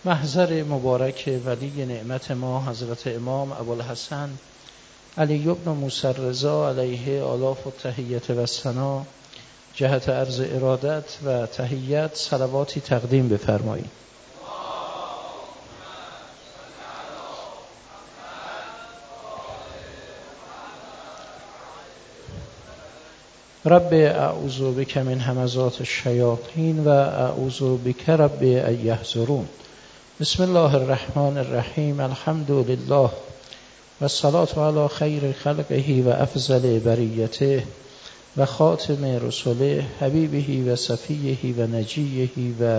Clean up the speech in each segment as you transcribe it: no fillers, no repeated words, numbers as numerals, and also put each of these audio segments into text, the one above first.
محضر مبارک ولی نعمت ما حضرت امام ابوالحسن علی بن موسی رضا علیه آلاف التحیت و ثنا جهت عرض ارادت و تحیت صلواتی تقدیم بفرمایید. رب اعوذ بک من همزات الشیاطین و اعوذ بک رب ان یحضرون. بسم الله الرحمن الرحیم. الحمد لله و الصلاة علی خیر خلقه و افضل بریته و خاتم رسله حبیبه و صفیه و نجیه و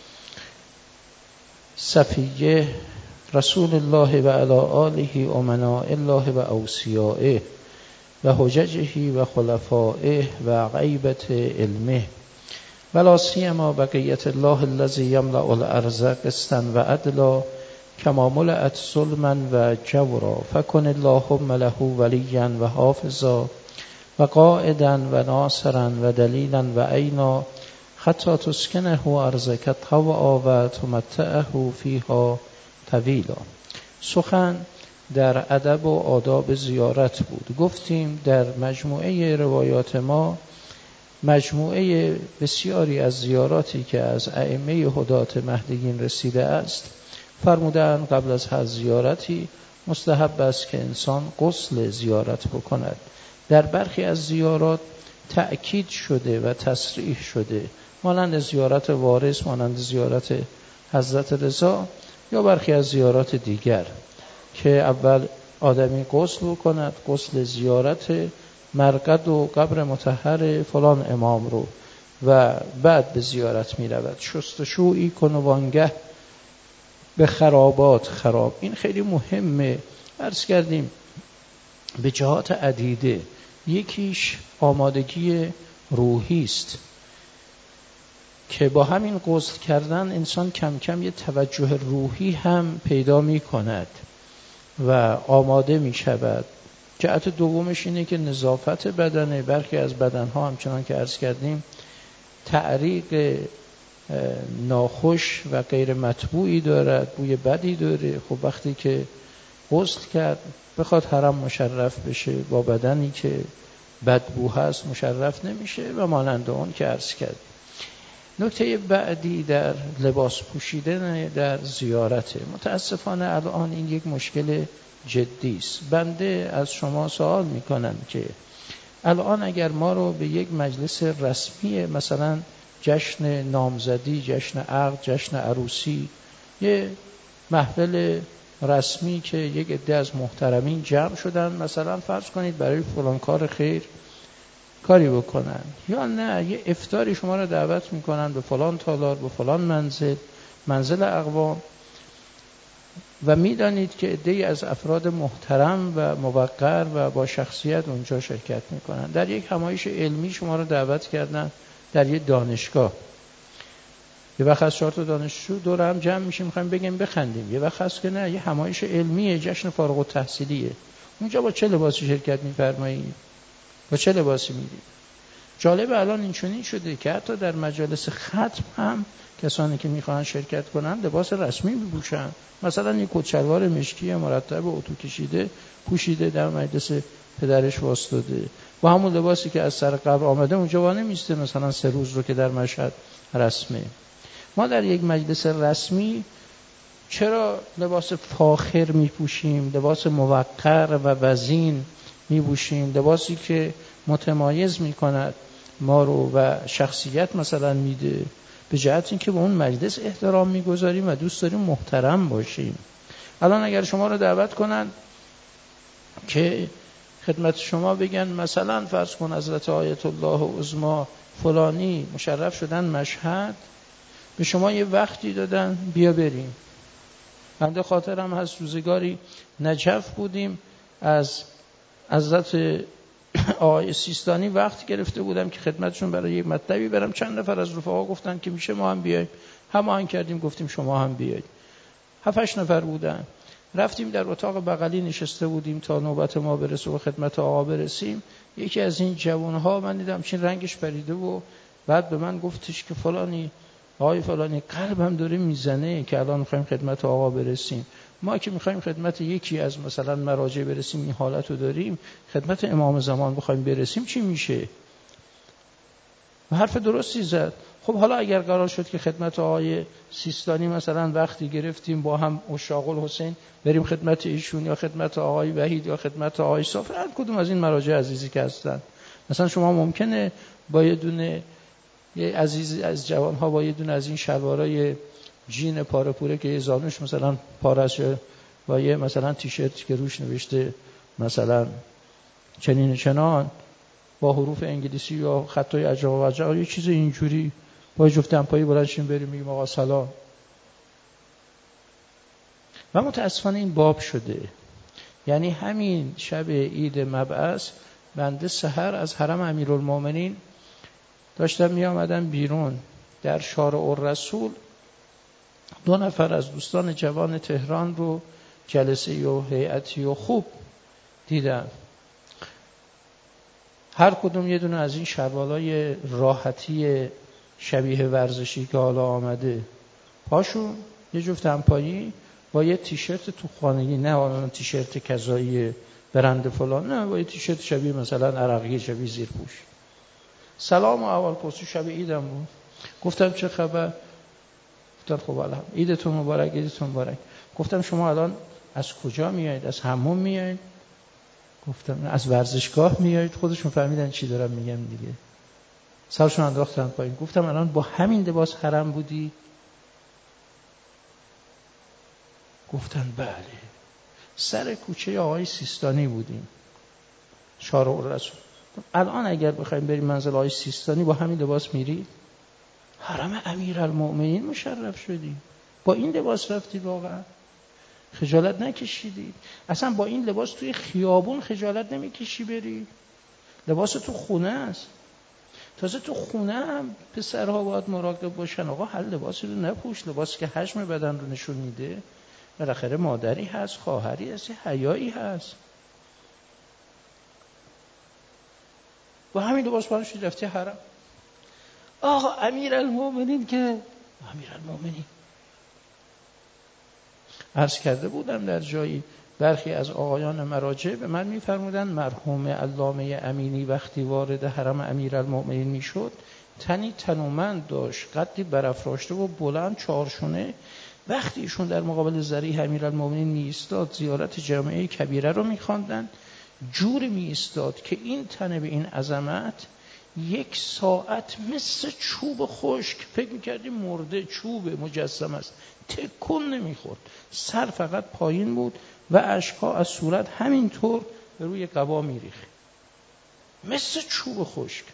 صفیه رسول الله و علی آله امناء الله و اوصیائه و حججه و خلفائه و غیبت علمه و لا سیما بقیت الله الذی یملأ الارض قسطا و عدلا کما ملأت ظلما و جورا فکن اللهم له ولیا و حافظا و قائدا و ناصرا و دلیلا و عینا حتی تسکنه ارضک طوعا و تمتعه فیها طویلا. سخن در ادب و آداب زیارت بود. گفتیم در مجموعه روایات ما مجموعه بسیاری از زیاراتی که از ائمه هدات مهدیین رسیده است فرمودند قبل از هر زیارتی مستحب است که انسان غسل زیارت بکند. در برخی از زیارات تأکید شده و تصریح شده، مانند زیارت وارث، مانند زیارت حضرت رضا یا برخی از زیارات دیگر، که اول آدمی غسل بکند، غسل زیارت مرقد و قبر مطهر فلان امام رو، و بعد به زیارت می رود. شستشویی کن و وانگه به خرابات خراب. این خیلی مهمه. عرض کردیم به جهات عدیده. یکیش آمادگی روحی است که با همین غسل کردن انسان کم کم یه توجه روحی هم پیدا می کند و آماده می شود. جهت دومش اینه که نظافت بدنه. برخی از بدنها همچنان که عرض کردیم تعریق ناخوش و غیر مطبوعی دارد، بوی بدی داره. خب وقتی که غسل کرد بخواد حرم مشرف بشه با بدنی که بدبو هست مشرف نمیشه و مانند اون که عرض کرد. نکته بعدی در لباس پوشیدن در زیارته. متاسفانه الان این یک مشکل جدی است. بنده از شما سوال میکنم که الان اگر ما رو به یک مجلس رسمی، مثلا جشن نامزدی، جشن عقد، جشن عروسی، یه محفل رسمی که یک عده از محترمین جمع شدن، مثلا فرض کنید برای فلان کار خیر کاری بکنن، یا نه یه افطاری شما رو دعوت میکنن به فلان تالار، به فلان منزل اقوام، و میدانید که عده‌ای از افراد محترم و موقر و با شخصیت اونجا شرکت میکنن. در یک همایش علمی شما رو دعوت کردن در یک دانشگاه، یه وقت از 4 تا دانشجو دور هم جمع میشیم میخوایم بگیم بخندیم، یه وقت هست که نه، یه همایش علمیه، جشن فارغ التحصیلیه. اونجا با چه لباسی شرکت میفرمایید؟ با چه لباسی میدید؟ جالب الان این چنین شده که حتی در مجالس ختم هم کسانی که میخوان شرکت کنن لباس رسمی میپوشن. مثلا یک کت شلوار مشکی مرتب اتو کشیده پوشیده در مجلس پدرش واسطاده، با همون لباسی که از سر قبر آمده اونجا وانه میسته، مثلا 3 روز رو که در مشهد رسمه. ما در یک مجلس رسمی چرا لباس فاخر میپوشیم، لباس موقر و وزین میپوشیم، لباسی که متمایز میکند ما رو و شخصیت مثلا میده، به جهت اینکه به اون مجلس احترام میگذاریم و دوست داریم محترم باشیم. الان اگر شما رو دعوت کنن که خدمت شما بگن مثلا فرض کن حضرت آیت الله عظما فلانی مشرف شدن مشهد، به شما یه وقتی دادن بیا بریم. بنده خاطرم هست روزگاری نجف بودیم، از حضرت آقای سیستانی وقت گرفته بودم که خدمتشون برای یک مطلبی برم. چند نفر از رفقا گفتن که میشه ما هم بیاییم، هماهنگ کردیم گفتیم شما هم بیایید. 7-8 نفر بودن. رفتیم در اتاق بغلی نشسته بودیم تا نوبت ما برسه و خدمت آقا برسیم. یکی از این جوانها من دیدم چین رنگش پریده و بعد به من گفتش که فلانی آقای فلانی قلبم داره میزنه که الان میخوایم خدمت آقا برسیم. ما که میخوایم خدمت یکی از مثلا مراجع برسیم این حالت رو داریم، خدمت امام زمان بخوایم برسیم چی میشه؟ و حرف درستی زد. خب حالا اگر قرار شد که خدمت آقای سیستانی مثلا وقتی گرفتیم با هم عشاق الحسین بریم خدمت ایشون یا خدمت آقای وحید یا خدمت آقای صافی، هر کدوم از این مراجع عزیزی که هستن، مثلا شما ممکنه با یه دونه یه عزیز از جوانها با یه دونه از این شلوارای جین پاره پوره که یه زانوش مثلا پارشه با یه مثلا تیشرت که روش نوشته مثلا چنین و چنان با حروف انگلیسی یا خطای عجب و عجب یه چیز اینجوری با جفت دمپایی بلندشیم بریم میگیم آقا سلام. و متاسفانه این باب شده. یعنی همین شب عید مبعث بنده سحر از حرم امیرالمومنین داشتم می آمدم بیرون، در شارع الرسول 2 نفر از دوستان جوان تهران رو جلسه و هیئتی و خوب دیدم. هر کدوم یه دونه از این شلوارای راحتی شبیه ورزشی که حالا آمده، پاشون یه جفت دمپایی با یه تیشرت تو خانگی، نه اون تیشرت کذایی برند فلان، نه با یه تیشرت شبیه مثلا عرقی شبیه زیرپوش. سلام و اول پرسو شب عیدم بود. گفتم چه خبر؟ گفتم خب الحمد عیدتون مبارک، عیدتون مبارک. گفتم شما الان از کجا میایید؟ از حموم میایید؟ گفتم از ورزشگاه میایید. خودشون فهمیدن چی دارم میگم دیگه. سرشون انداختن پایین. گفتم الان با همین لباس حرم بودی؟ گفتن بله. سر کوچه آقای سیستانی بودیم، شارع الرسول. الان اگر بخوایم بریم منزل آقای سیستانی با همین لباس میری؟ حرم امیرالمومنین مشرف شدی، با این لباس رفتی، واقعا خجالت نکشیدی؟ اصلا با این لباس توی خیابون خجالت نمیکشی بری؟ لباس تو خونه است. تازه تو خونه هم پسرها باید مراقب باشن. آقا هر لباسی رو نپوش، لباسی که حجم بدن رو نشون میده. بالاخره مادری هست، خواهری هست، حیایی هست. با همین لباس پانش رفتی حرم. آقا امیرالمومنین که امیرالمومنین. عرض کرده بودم در جایی برخی از آقایان مراجع به من می‌فرمودند مرحوم علامه امینی وقتی وارد حرم امیرالمومنین میشد تنی تنومند داشت، قدی برافراشته و بلند چارشونه. وقتی ایشون در مقابل ضریح امیرالمومنین می‌ایستاد زیارت جامعه کبیره رو می‌خواندند، جور می‌ایستاد که این تنه به این عظمت 1 ساعت مثل چوب خشک، فکر می‌کردی مرده، چوب مجسم است، تکون نمی‌خورد، سر فقط پایین بود و اشک‌ها از صورت همینطور به روی قبا می‌ریخت مثل چوب خشک.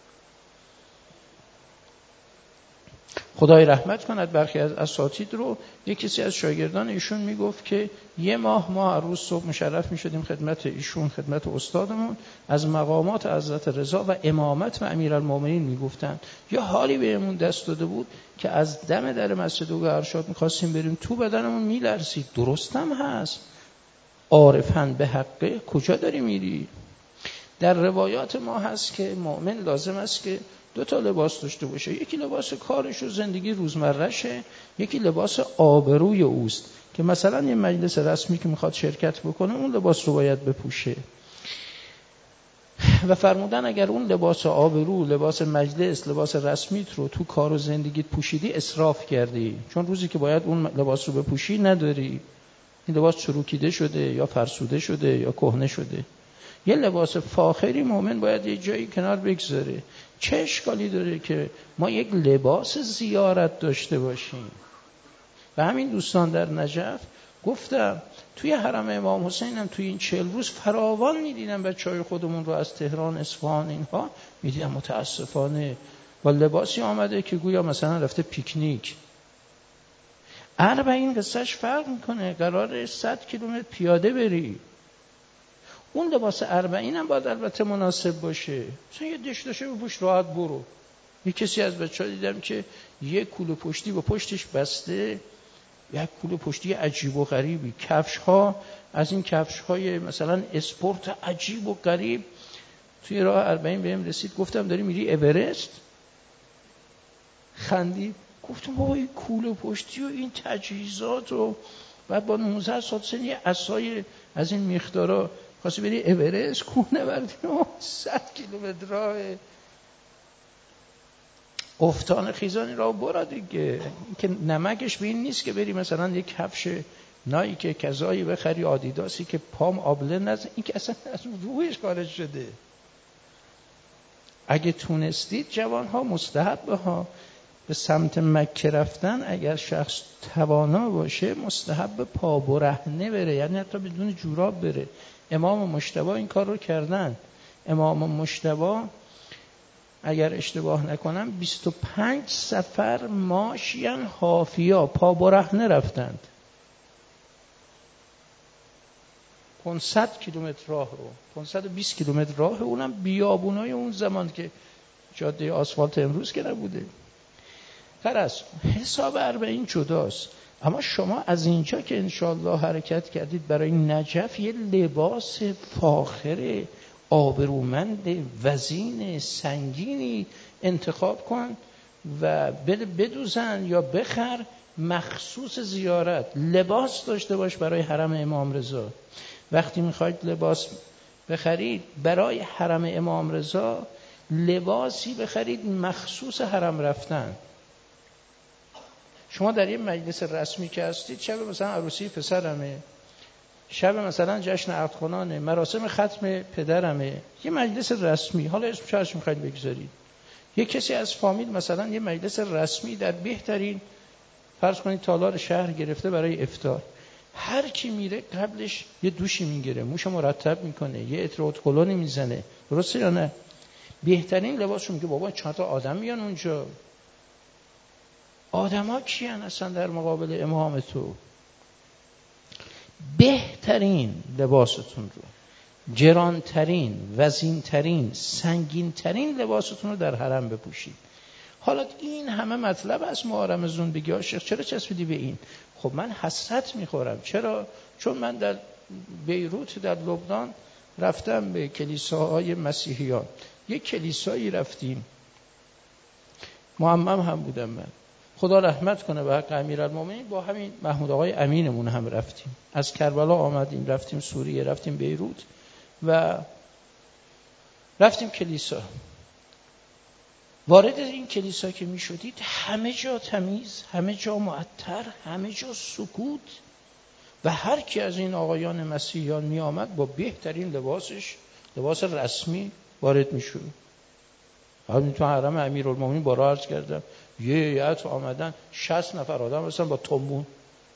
خدای رحمت کند برخی از اساتید رو. یک کسی از شاگردان ایشون میگفت که 1 ماه ما هر روز صبح مشرف میشدیم خدمت ایشون، خدمت استادمون، از مقامات حضرت رضا و امامت و امیرالمومنین میگفتن. یا حالی بهمون دست داده بود که از دم در مسجد و ارشاد میخواستیم بریم تو بدنمون میلرزید. درستم هست، عارفن به حقه، کجا داری میری؟ در روایات ما هست که مؤمن لازم است که 2 تا لباس داشته باشه. یکی لباس کارش و زندگی روزمرهشه، یکی لباس آبروی اوست که مثلا یه مجلس رسمی که میخواد شرکت بکنه اون لباس رو باید بپوشه. و فرمودن اگر اون لباس آبرو، لباس مجلس، لباس رسمیت رو تو کار و زندگیت پوشیدی اسراف کردی، چون روزی که باید اون لباس رو بپوشی نداری. این لباس چروکیده شده یا فرسوده شده یا کهنه شده. یه لباس فاخری مؤمن باید یه جایی کنار بگذاره. چه اشکالی داره که ما یک لباس زیارت داشته باشیم؟ و همین دوستان در نجف گفتم توی حرم امام حسین هم توی این 40 روز فراوان می‌دیدم بچه‌های خودمون رو از تهران، اصفهان اینها می‌دیدم متاسفانه با لباسی آمده که گویا مثلا رفته پیکنیک. 40 قصهش فرق میکنه. قراره 100 کیلومتر پیاده بری. اون لباس 40 هم باید البته مناسب باشه. مثلا یه دشداشه بپوش راحت برو. یه کسی از بچه‌ها دیدم که یک کوله پشتی با پشتش بسته، یک کوله پشتی عجیب و غریبی، کفش‌ها از این کفش‌های مثلا اسپورت عجیب و غریب. توی راه 40 بهم رسید، گفتم داری میری اورست؟ خندید. گفتم بابا این کوله پشتی و این تجهیزات و بعد با 19 سال سن یه عصای از این میخدارا خواستی بری اورست کوه بردیم 100 کیلومتر راه افتان خیزانی را برا دیگه. این که نمکش به این نیست که بری مثلا یک کفش نایک کذایی بخری آدیداسی که پام آبله نزن، این که اصلا از روحش خارج شده. اگه تونستید جوانها مستحب ها به سمت مکه رفتن، اگر شخص توانا باشه مستحب پا برهنه بره، یعنی حتی بدون جوراب بره. امام مجتبی این کار رو کردن. امام مجتبی اگر اشتباه نکنم 25 سفر ماشیان حافیا پا برهنه رفتند. 500 کیلومتر راه رو 520 کیلومتر راه، اونم بیابونای اون زمان که جاده آسفالت امروز که نبوده. خلاص حساب 40 جداست. اما شما از اینجا که انشالله حرکت کردید برای نجف یه لباس فاخر آبرومند وزین سنگینی انتخاب کن و بدوزن یا بخر مخصوص زیارت. لباس داشته باش برای حرم امام رضا. وقتی میخواید لباس بخرید برای حرم امام رضا لباسی بخرید مخصوص حرم رفتن. شما در یه مجلس رسمی که هستید، شب مثلا عروسی پسرمه، شب مثلا جشن عقدکنانه، مراسم ختم پدرمه، یه مجلس رسمی، حالا اسمش هرچی میخواید بگذارید. یه کسی از فامیل مثلا یه مجلس رسمی در بهترین فرض کنید تالار شهر گرفته برای افطار، هر کی میره قبلش یه دوشی میگیره، موشو مرتب میکنه، یه عطر اتکلونی میزنه، درسته یا نه؟ بهترین لباسو میگه بابا چند تا آدم میان اونجا. آدما کیان اصلا در مقابل امام تو؟ بهترین لباستون رو، گرانترین، وزینترین، سنگینترین لباستون رو در حرم بپوشید. حالا این همه مطلب از محرم زون بگی ها شیخ چرا چسبیدی به این؟ خب من حسرت میخورم. چرا؟ چون من در بیروت در لبنان رفتم به کلیساهای مسیحیان. یک کلیسایی رفتیم، معمم هم بودم من، خدا رحمت کنه به حق امیرالمومنین، با همین محمود آقای امینمون هم رفتیم. از کربلا آمدیم رفتیم سوریه، رفتیم بیروت و رفتیم کلیسا. وارد این کلیسا که می شدید همه جا تمیز، همه جا معطر، همه جا سکوت و هر کی از این آقایان مسیحیان می آمد با بهترین لباسش، لباس رسمی وارد می شد. همین تو حرم امیرالمومنین بارا عرض کردم یه هیئت آمدن 60 نفر آدم مثلا با تنبون،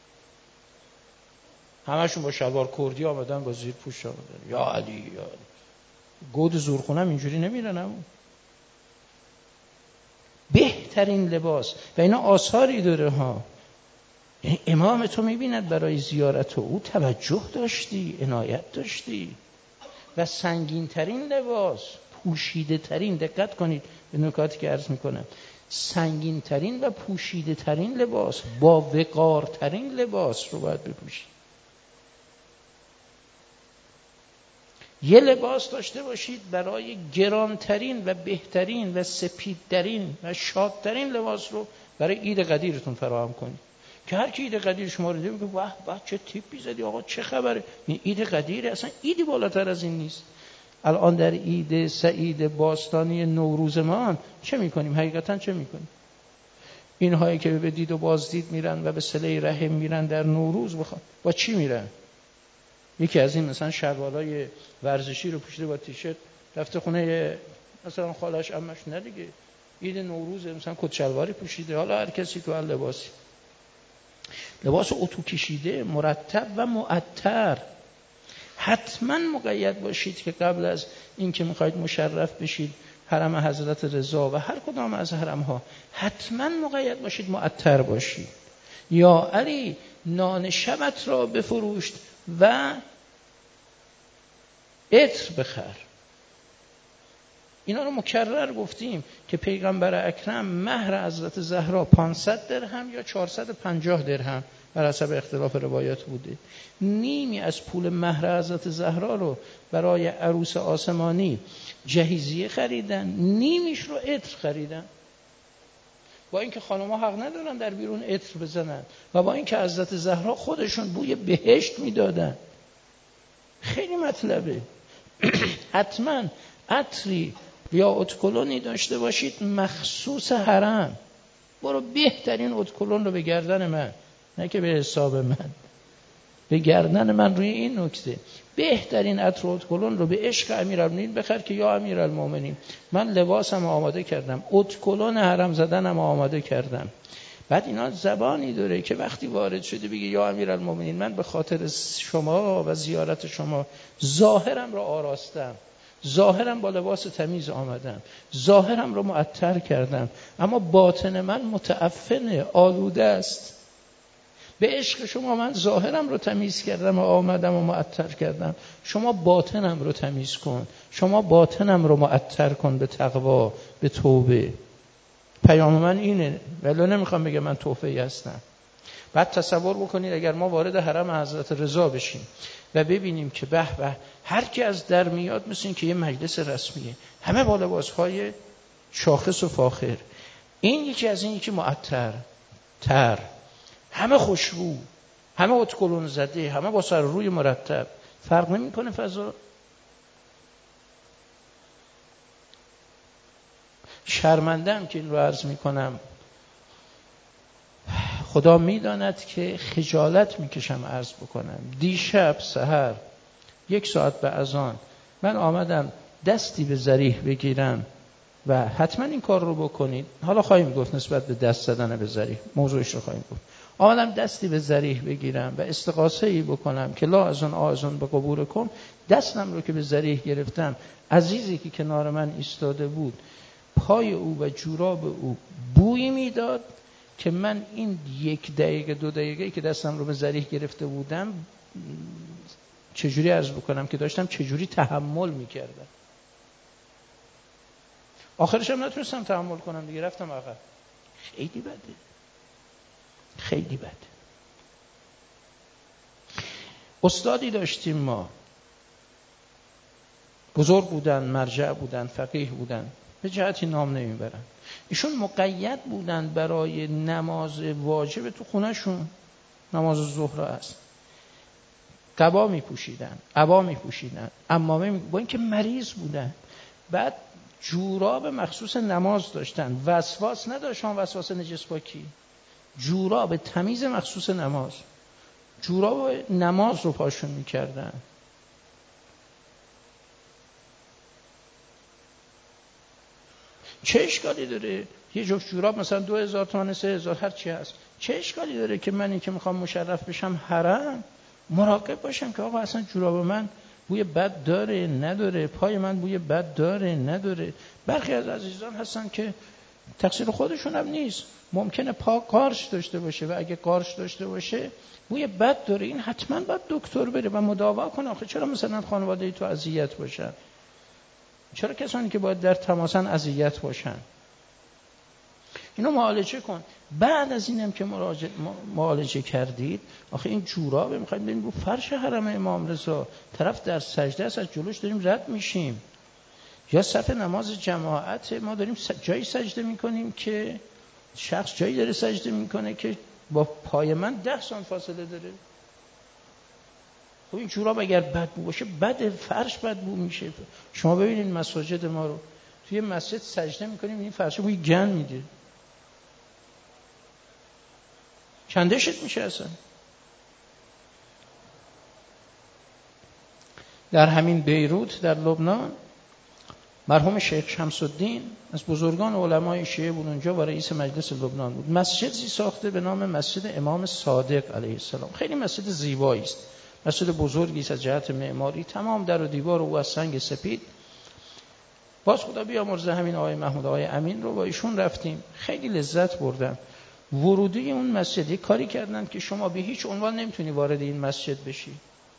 همشون با شلوار کردی آمدن، با زیر پوش آمدن. یا علی یا علی. گود زورخونم اینجوری نمیرن. همون بهترین لباس و اینا آثاری داره ها. امام تو میبیند برای زیارت او توجه داشتی، عنایت داشتی. و سنگین ترین لباس، پوشیده ترین، دقت کنید به نکاتی که عرض میکنم، سنگین ترین و پوشیده ترین لباس، با وقار ترین لباس رو باید بپوشید. یه لباس داشته باشید برای گرانترین و بهترین و سپیدترین و شادترین لباس رو برای عید قدیرتون فراهم کنید که هر کی عید قدیر شما رو دیده میگه واه واه چه تیپی زدی آقا، چه خبره، این عید قدیره، اصلا عیدی بالاتر از این نیست. الان در عید سعید باستانی نوروز ما چه میکنیم؟ حقیقتا چه میکنیم؟ اینهایی که به دید و بازدید میرن و به صله رحم میرن در نوروز با چی میرن؟ یکی از این مثلا شلوارای ورزشی رو پوشیده با تیشرت رفته خونه مثلا خالش عمش، نه دیگه عید نوروز مثلا کت شلواری پوشیده. حالا هر کسی تو هر لباسی، لباس اتو کشیده مرتب و معطر. حتما مقید باشید که قبل از این که میخواید مشرف بشید حرم حضرت رضا و هر کدام از حرم ها، حتما مقید باشید معطر باشید. یا علی نان شبت را بفروشت و عطر بخر. اینا رو مکرر گفتیم که پیغمبر اکرم مهر حضرت زهرا 500 درهم یا 450 درهم بر حسب اختلاف روایات بوده. نیمی از پول مهر حضرت زهرا رو برای عروس آسمانی جهیزیه خریدن، نیمیش رو عطر خریدن. با اینکه خانم‌ها حق ندارن در بیرون عطر بزنن و با اینکه حضرت زهرا خودشون بوی بهشت میدادن. خیلی مطلبه. حتما عطری یا ادکلونی داشته باشید مخصوص حرم. برو بهترین ادکلون رو به گردن من، نه که به حساب من، به گردن من روی این نکته بهترین عطر و ادکلون رو به عشق امیرالمومنین بخر که یا امیرالمومنین من لباسم آماده کردم، ادکلون حرم زدنم آماده کردم. بعد اینا زبانی داره که وقتی وارد شده بگه یا امیرالمومنین من به خاطر شما و زیارت شما ظاهرم رو آراستم، ظاهرم با لباس تمیز آمدم، ظاهرم رو معطر کردم، اما باطن من متعفنه، آلوده است. به عشق شما من ظاهرم رو تمیز کردم و آمدم و معطر کردم، شما باطنم رو تمیز کن، شما باطنم رو معطر کن به تقوا، به توبه. پیام من اینه، ولی نمیخوام بگم من توفیقی هستم. بعد تصور بکنید اگر ما وارد حرم حضرت رضا بشیم و ببینیم که به به هر کی از در میاد مثل این که یه مجلس رسمیه، همه با لباسهای شاخص و فاخر، این یکی از این یکی معطر تر، همه خوشبو، همه ادکلون زده، همه با سر روی مرتب، فرق نمیکنه فضا. شرمندم که این رو عرض میکنم، خدا میداند که خجالت میکشم عرض بکنم. دیشب سحر 1 ساعت به اذان من آمدم دستی به ذریح بگیرم و حتما این کار رو بکنید، حالا خواهیم گفت نسبت به دست زدن به ذریح موضوعش رو خواهیم گفت. آمدم دستی به ذریح بگیرم و استغاثه‌ای بکنم که لا اذن آذن به قبورکم. دستم رو که به ذریح گرفتم، عزیزی که کنار من ایستاده بود پای او و جوراب او بویی میداد که من این 1 دقیقه 2 دقیقه که دستم رو به ذریح گرفته بودم چجوری عرض بکنم که داشتم چجوری تحمل میکردم. آخرش هم نتونستم تحمل کنم دیگه، رفتم عقب. خیلی بده، خیلی بده. استادی داشتیم ما، بزرگ بودن، مرجع بودن، فقیه بودن، به جهتی نام نمیبرن. ایشون مقید بودن برای نماز واجب تو خونهشون، نماز ظهر است، قبا میپوشیدن، عبا میپوشیدن، عمامه با اینکه مریض بودن. بعد جوراب مخصوص نماز داشتن، وسواس نداشتن، وسواس نجس پاکی، جوراب تمیز مخصوص نماز، جوراب نماز رو پاشون میکردن. چه اشکالی داره یه جفت جوراب مثلا 2000 تومان 3000 هر چی هست، چه اشکالی داره که من این که میخوام مشرف بشم حرم مراقب باشم که آقا اصلا جوراب من بوی بد داره نداره، پای من بوی بد داره نداره. برخی از عزیزان هستن که تقصیر خودشون هم نیست، ممکنه پا قارش داشته باشه و اگه قارش داشته باشه بوی بد داره، این حتما باید دکتر بره و مداوا کنه. آخه چرا مثلا خانواده تو اذیت باشن؟ چرا کسانی که باید در تماسن اذیت باشن؟ اینو معالجه کن. بعد از اینم که معالجه کردید، آخه این جورابه میخوایم بریم رو فرش حرم امام رضا، طرف در سجده است، از جلوش داریم رد میشیم، یا صف نماز جماعت ما داریم جایی سجده میکنیم که شخص جایی داره سجده میکنه که با پای من 10 سانت فاصله داره. خب این جوراب اگر بدبو باشه بد، فرش بدبو میشه. شما ببینید مساجد ما رو، توی مسجد سجده میکنیم این فرش بوی گند میده، کندشت میشه اصلا. در همین بیروت در لبنان مرحوم شیخ شمس الدین از بزرگان علمای شیعه بود اونجا و رئیس مجلس لبنان بود. مسجدی ساخته به نام مسجد امام صادق علیه السلام. خیلی مسجد زیبایی است، مسجد بزرگی است از جهت معماری، تمام در و دیوار او از سنگ سپید. باز خدا بیامرزه همین آقای محمود آقای امین رو با ایشون رفتیم، خیلی لذت بردم. ورودی اون مسجد کاری کردن که شما به هیچ عنوان نمیتونی وارد این مسجد بشی،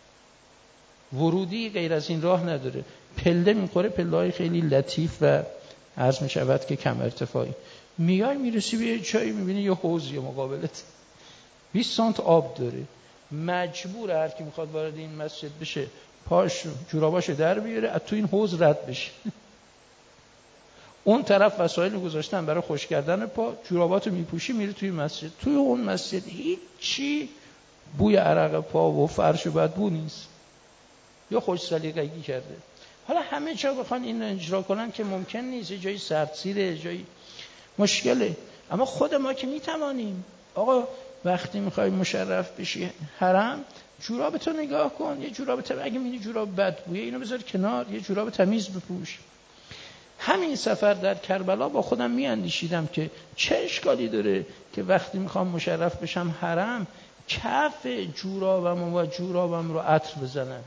ورودی غیر از این راه نداره. پله میخوره، پله‌های خیلی لطیف و عرض میشود که کم ارتفاعی، میای میرسی به یه جایی میبینی یه حوضی مقابلت 20 سانت آب داره. مجبور هر کی میخواد وارد این مسجد بشه پاش جوراباشو در بیاره از تو این حوض رد بشه. اون طرف وسایل گذاشتن برای خشک کردن پا، جوراباتو میپوشی میری توی مسجد. توی اون مسجد هیچی بوی عرق پا و فرش و بدبو نیست، یا خوش سلیقگی کرده. حالا همه جا بخوان این اجرا کنن که ممکن نیست، جایی سردسیره، جایی مشکله. اما خود ما که میتوانیم. آقا وقتی میخوای مشرف بشی حرم، جورابتو نگاه کن، یه جوراب اگه میبینی جوراب بدبویه اینو بذار کنار، یه جوراب تمیز بپوش. همین سفر در کربلا با خودم میاندیشیدم که چه اشکالی داره که وقتی میخوام مشرف بشم حرم، کف جورابم و جورابم رو عطر بزنم.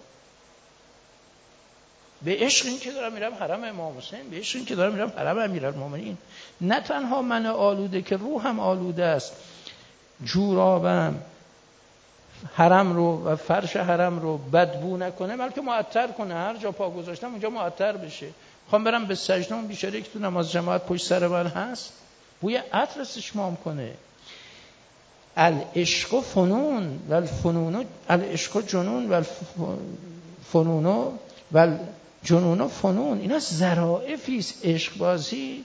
به عشق این که دارم میرم حرم امام حسین، به عشق این که دارم میرم حرم امیرالمومنین. نه تنها من آلوده که روحم آلوده است، جورابم حرم رو و فرش حرم رو بدبو نکنه، بلکه معطر کنه. هر جا پا گذاشتم اونجا معطر بشه. خوام برم به سجده، اون بیچاره که تو نماز جماعت پشت سر من هست بوی عطر استشمام کنه. العشق فنون و الفنون، العشق جنون و الفنون و الجنون فنون. اینا ظرافی است عشق بازی.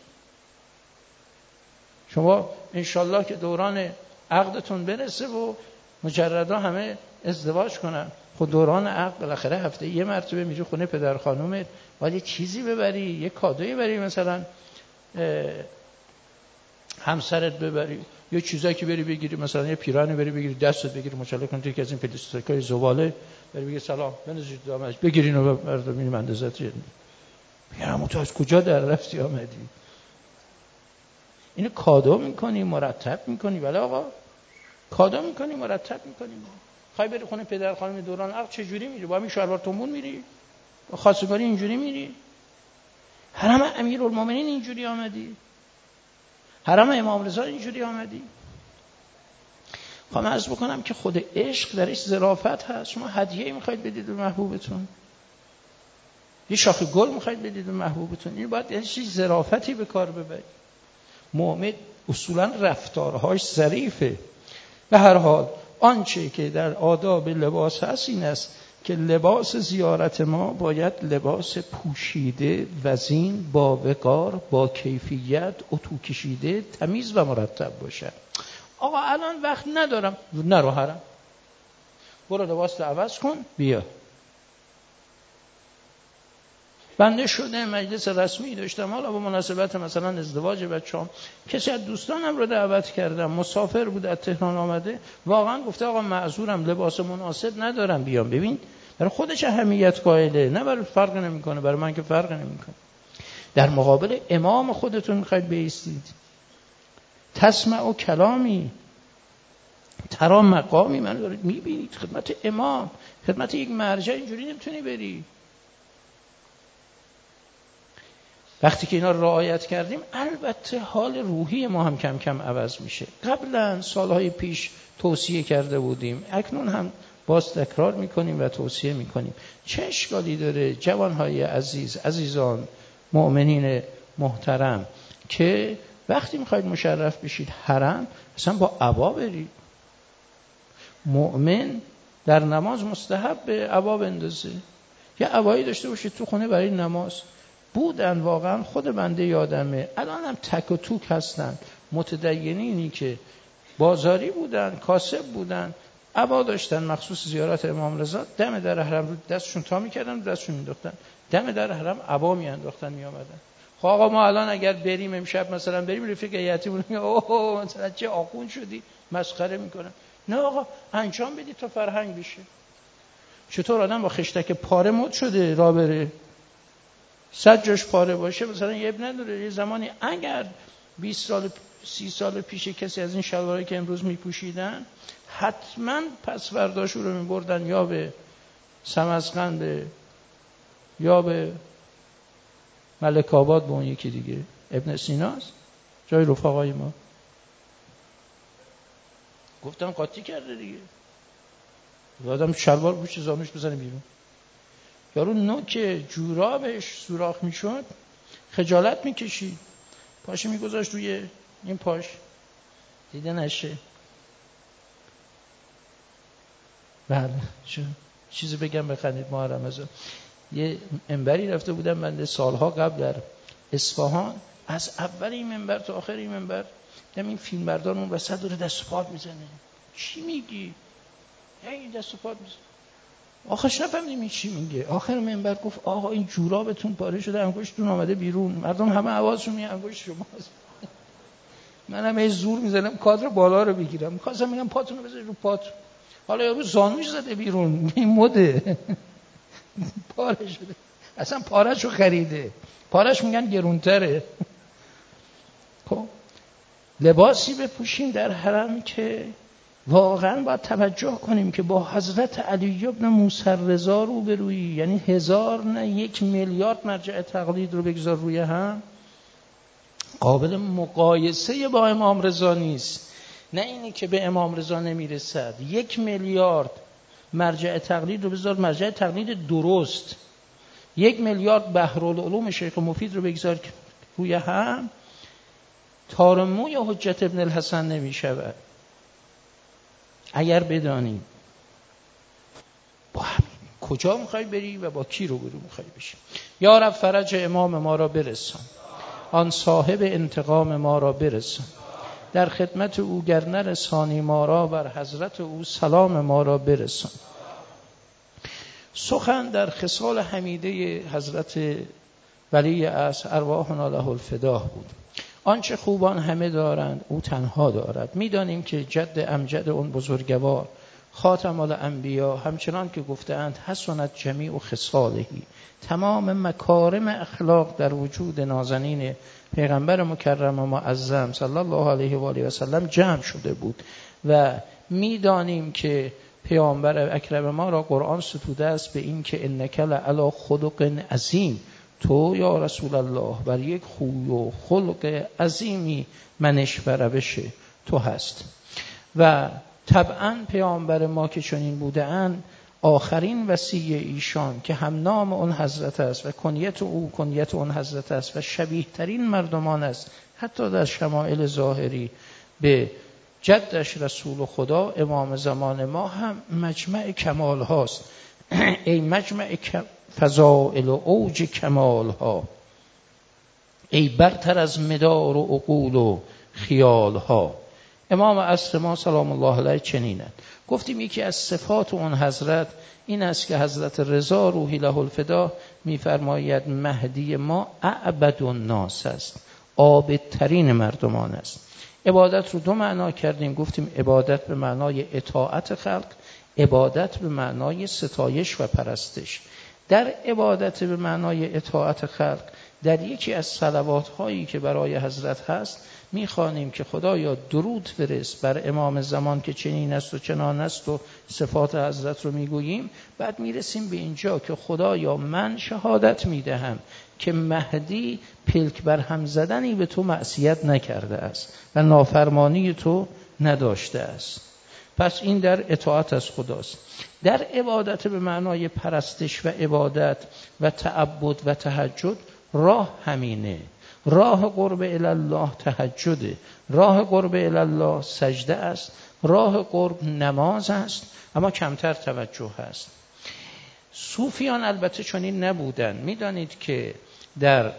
شما انشالله که دوران عقدتون برسه و مجردا همه ازدواج کنن، خود دوران عقد بالاخره هفته یه مرتبه میری خونه پدر خانومت، ولی چیزی ببری، یه کادویی ببری، مثلا همسرت ببری، یه چیزایی که بری بگیری، مثلا یه پیراهن بری بگیری دستت بگیری مچاله کنی که از این پلاستیکای زباله، بری بگی سلام بنزید دامش بگیرین و مردم میرم اندازت میگم تو از کجا در رفتی آمدی؟ اینو کادو میکنی، مرتب میکنی. ولی آقا کادو میکنی، مرتب میکنی. خواهی بری خونه پدر خانم دوران عقد چه جوری میری؟ با همین شلوار تومون میری؟ با خواستگاری اینجوری میری؟ حرم امیرالمومنین اینجوری آمدی؟ حرم امام رضا اینجوری آمدی؟ خواهم عرض بکنم که خود عشق درش ظرافت هست. شما هدیه‌ای میخواید بدید به محبوبتون، یه شاخه گل میخواید بدید به محبوبتون، این باید یه چیز ظرافتی به کار ببرید. مؤمن اصولا رفتارهاش ظریفه. به هر حال آنچه که در آداب لباس هست این است که لباس زیارت ما باید لباس پوشیده، وزین، با وقار، با کیفیت، اتو کشیده، تمیز و مرتب باشه. آقا الان وقت ندارم، نرو حرم، برو لباس عوض کن بیا. بنده شده مجلس رسمی داشتم، حالا با مناسبت مثلا ازدواج بچه‌ام، کسی از دوستانم رو دعوت کردم، مسافر بود از تهران آمده، واقعا گفته آقا معذورم لباس مناسب ندارم بیام. ببین برای خودش اهمیت قائله، نه برای فرق نمیکنه، برای من که فرق نمیکنه. در مقابل امام خودتون میخواید بایستید، تسمع و کلامی ترا مقامی، من دارید میبینید خدمت امام، خدمت یک مرجع اینجوری نمیتونی بری. وقتی که اینا رو رعایت کردیم البته حال روحی ما هم کم کم عوض میشه. قبلا سالهای پیش توصیه کرده بودیم، اکنون هم باز تکرار میکنیم و توصیه میکنیم. چه اشکالی داره جوانهای عزیز، عزیزان مؤمنین محترم، که وقتی میخواید مشرف بشید حرم اصلا با عبا برید. مؤمن در نماز مستحب به عبا بندازه، یه عبایی داشته باشید تو خونه برای نماز. بودن واقعا خود بنده یادمه، الان هم تک و توک هستن متدینینی که بازاری بودن، کاسب بودن، عبا داشتن مخصوص زیارت امام رضا، دم در حرم رو دستشون تا میکردن، دستشون مینداختن دم در حرم، عبا میانداختن میآمدن. خب آقا ما الان اگر بریم امشب مثلا بریم رفیق هیئتیمون میگه اوه مثلا چه آخوند شدی، مسخره میکنن. نه آقا انجام بدید تا فرهنگ بشه. چطور آدم با خشتک پاره مد شده راه بره؟ صد جاش پاره باشه مثلا یه اب نداره. یه زمانی اگر 20 سال 30 سال پیش کسی از این شلوارایی که امروز میپوشیدن حتما پس فرداشو رو میبردن یا به سمسقند یا به ملک آباد، به اون یکی دیگه ابن سیناست، جای رفقای ما. گفتم قاطی کرده دیگه، آدم شلوار پوش زانوش بزنه بیرون. یارو نوک جورابش سوراخ میشد خجالت میکشید، پاشو میگذاشت روی این پاش دیده نشه. بله چیزی بگم بخندید محرم ازا. یه منبری رفته بودم من سالها قبل در اصفهان، از اول این منبر تا آخر این منبر دیدم این فیلمبردار اون وسط داره دست و پا میزنه. چی میگی؟ این دست و پا میزنه. آخرش نفهمیدیم این چی میگه. آخر منبر گفت آقا این جورابتون پاره شده، انگشتتون اومده بیرون. مردم همه حواسشون میاد انگشت شماست. منم هی زور میزنم کادر بالا رو بگیرم. می‌خواستم میگم پاتونو بذارید رو پاتون. حالا یارو زانوش زده بیرون. این مده. پاره شده. اصلا پاره‌شو خریده. پاره‌ش میگن گرونتره. خب لباسی بپوشیم در حرم که واقعا باید توجه کنیم که با حضرت علی ابن موسی رضا روبرویی، یعنی 1000 نه 1 میلیارد مرجع تقلید رو بگذار روی هم، قابل مقایسه با امام رضا نیست. نه اینی که به امام رضا نمیرسد. 1 میلیارد مرجع تقلید رو بذار مرجع تقلید درست، 1 میلیارد بحرالعلوم شیخ مفید رو بگذار روی هم، تار موی حجت ابن الحسن نمی شود. اگر بدانیم با کجا میخوای بری و با کی رو میخوای بشی. یا رب فرج امام ما را برسان، آن صاحب انتقام ما را برسان. در خدمت او گر نرسانی ما را، بر حضرت او سلام ما را برسان. سخن در خصال حمیده حضرت ولی عصر ارواحنا له الفداه بود. آنچه خوبان همه دارند او تنها دارد. میدانیم که جد امجد اون بزرگوار خاتم الانبیا همچنان که گفتند حسنت جمیع خصالهی، تمام مکارم اخلاق در وجود نازنین پیغمبر مکرم و معظم صلی الله علیه و آله و سلم جمع شده بود. و میدانیم که پیامبر اکرم ما را قرآن ستوده است به این که انک لعلی خلق عظیم، تو یا رسول الله بر یک خوی و خلق عظیمی منش و روش تو هست. و طبعا پیامبر ما که چنین بوده اند، آخرین وصی ایشان که هم نام اون حضرت است و کنیت او کنیت اون حضرت است و شبیه ترین مردمان است حتی در شمائل ظاهری به جدش رسول خدا، امام زمان ما هم مجمع کمال هاست. ای مجمع فضائل و اوج کمال ها، ای برتر از مدار و عقول و خیال ها. امام عصر ما سلام الله علیه چنینند. گفتیم یکی از صفات اون حضرت این است که حضرت رضا روحی له الفدا می‌فرماید مهدی ما اعبد الناس است، عابدترین مردمان است. عبادت رو 2 معنا کردیم. گفتیم عبادت به معنای اطاعت خلق، عبادت به معنای ستایش و پرستش. در عبادت به معنای اطاعت خلق در یکی از صلوات هایی که برای حضرت هست میخوانیم که خدایا درود فرست بر امام زمان که چنین است و چنان است و صفات حضرت رو میگوییم. بعد میرسیم به اینجا که خدایا من شهادت میدهم که مهدی پلک بر هم زدنی به تو معصیت نکرده است و نافرمانی تو نداشته است. پس این در اطاعت از خداست. در عبادت به معنای پرستش و عبادت و تعبد و تهجد راه همینه. راه قرب الله تهجده، راه قرب الله سجده است، راه قرب نماز است، اما کمتر توجه است. صوفیان البته چنین نبودن. میدانید که در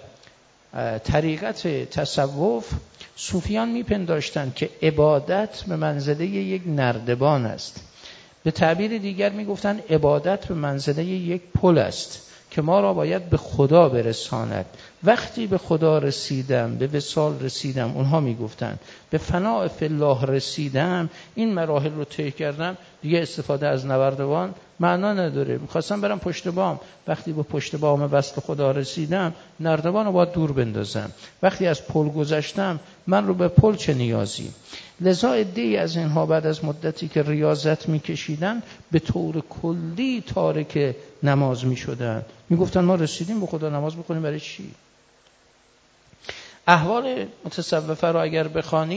طریقت تصوف صوفیان میپنداشتند که عبادت به منزله یک نردبان است. به تعبیر دیگر میگفتند عبادت به منزله یک پل است که ما را باید به خدا برساند. وقتی به خدا رسیدم، به وصال رسیدم، اونها میگفتن به فناء فی الله رسیدم، این مراحل رو طی کردم، دیگه استفاده از نردبان معنا نداره. میخواستم برم پشت بام، وقتی به پشت بام وصل خدا رسیدم نردبان رو باید دور بندازم. وقتی از پل گذشتم من رو به پل چه نیازی؟ لذا عده‌ای از اینها بعد از مدتی که ریاضت میکشیدن به طور کلی تارک نماز میشدن. میگفتن ما رسیدیم به خدا، نماز بکنیم برای چی؟ احوال متصوفه رو اگر بخوانید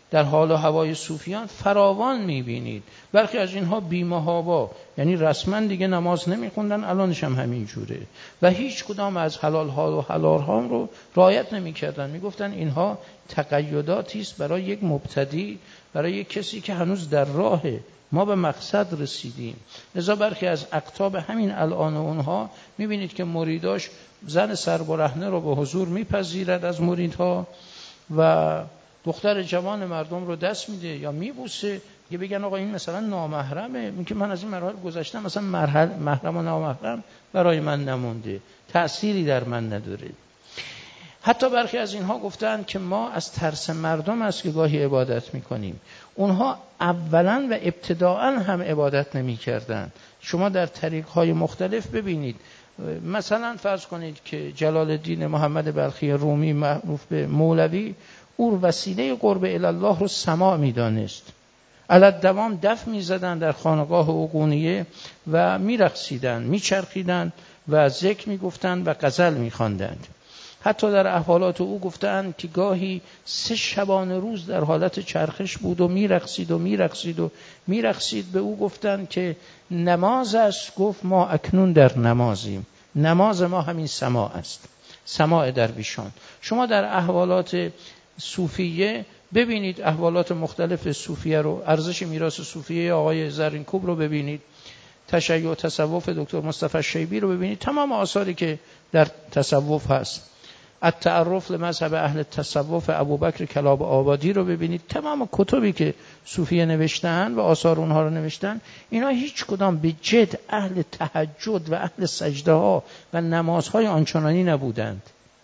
در حال و هوای صوفیان فراوان میبینید. برخی از اینها بی‌محابا، یعنی رسما دیگه نماز نمیخوندن، الانش هم همین جوره و هیچ کدام از حلال ها و حلال ها رو رعایت نمیکردن. میگفتن اینها تقیداتی است برای یک مبتدی، برای یک کسی که هنوز در راهه، ما به مقصد رسیدیم. لذا برخی از اقطاب همین الان اونها میبینید که مریداش زن سربرهنه رو به حضور میپذیرد از مریدها و دختر جوان مردم رو دست میده یا میبوسه، یه بگن آقا این مثلا نامحرمه، میگه من از این مراحل گذشتم، مثلا محرم و نامحرم برای من نمونده، تأثیری در من نداره. حتی برخی از اینها گفتن که ما از ترس مردم است که گاهی عبادت میکنیم. اونها اولا و ابتداءً هم عبادت نمیکردن. شما در طریقهای مختلف ببینید، مثلا فرض کنید که جلال الدین محمد بلخی رومی معروف به مولوی، او وسیله قرب الله رو سماع میدانست. علالدوام دف میزدن در خانقاه اوقونیه و میرقصیدن، میچرخیدن و ذکر میگفتند و غزل میخواندند. حتی در احوالات او گفتند که گاهی 3 شبانه روز در حالت چرخش بود و میرقصید و میرقصید و میرقصید. به او گفتند که نماز است، گفت ما اکنون در نمازیم، نماز ما همین سماع است، سماع درویشان. شما در احوالات صوفیه ببینید، احوالات مختلف صوفیه رو، ارزش میراث صوفیه آقای زرینکوب رو ببینید، تشیع و تصوف دکتر مصطفی شیبی رو ببینید، تمام آثاری که در تصوف هست، التعرف لمذهب اهل تصوف ابوبکر کلاب آبادی رو ببینید، تمام کتبی که صوفیه نوشتن و آثار اونها رو نوشتن، اینا هیچ کدام به جد اهل تهجد و اهل سجده ها و نمازهای آنچنانی نبودند،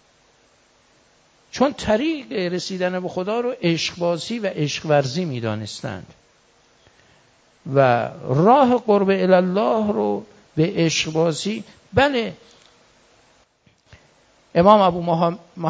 چون طریق رسیدن به خدا رو عشقبازی و عشق ورزی می دانستند و راه قرب الله رو به عشقبازی. بله، امام ابو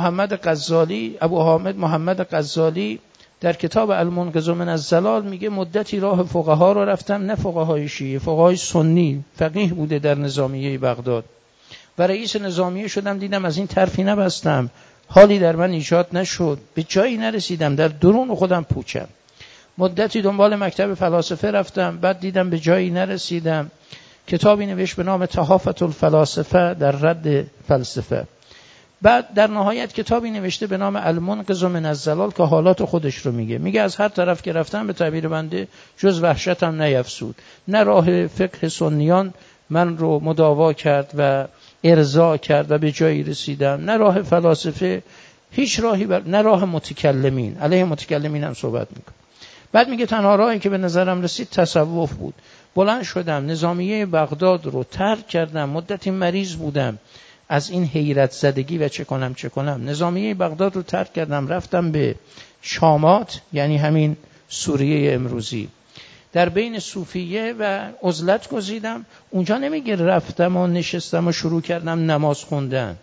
حامد محمد غزالی در کتاب المنقذ من الضلال میگه مدتی راه فقها رو رفتم، نه فقهای شیعه، فقهای سنی، فقیه بوده در نظامیه بغداد و رئیس نظامیه شدم، دیدم از این طرفی نبستم، حالی در من ایجاد نشد، به جایی نرسیدم، در درون خودم پوچم. مدتی دنبال مکتب فلاسفه رفتم، بعد دیدم به جایی نرسیدم، کتابی نوشت به نام تحافت الفلاسفه در رد فلسفه. بعد در نهایت کتابی نوشته به نام المنقذ من الضلال که حالات خودش رو میگه از هر طرف که رفتم به تعبیر بنده جز وحشتم نیفسود، نه راه فقه سنیان من رو مداوا کرد و ارضا کرد و به جایی رسیدم، نه راه فلاسفه، هیچ راهی نه راه متکلمین، علیه متکلمین هم صحبت میکنه. بعد میگه تنها راهی که به نظرم رسید تصوف بود. بلند شدم، نظامیه بغداد رو ترک کردم، مدتی مریض بودم از این حیرت زدگی و چه کنم. نظامیه بغداد رو ترک کردم، رفتم به شامات، یعنی همین سوریه امروزی، در بین صوفیه و عزلت گزیدم. اونجا نمیگه رفتم و نشستم و شروع کردم نماز خوندن.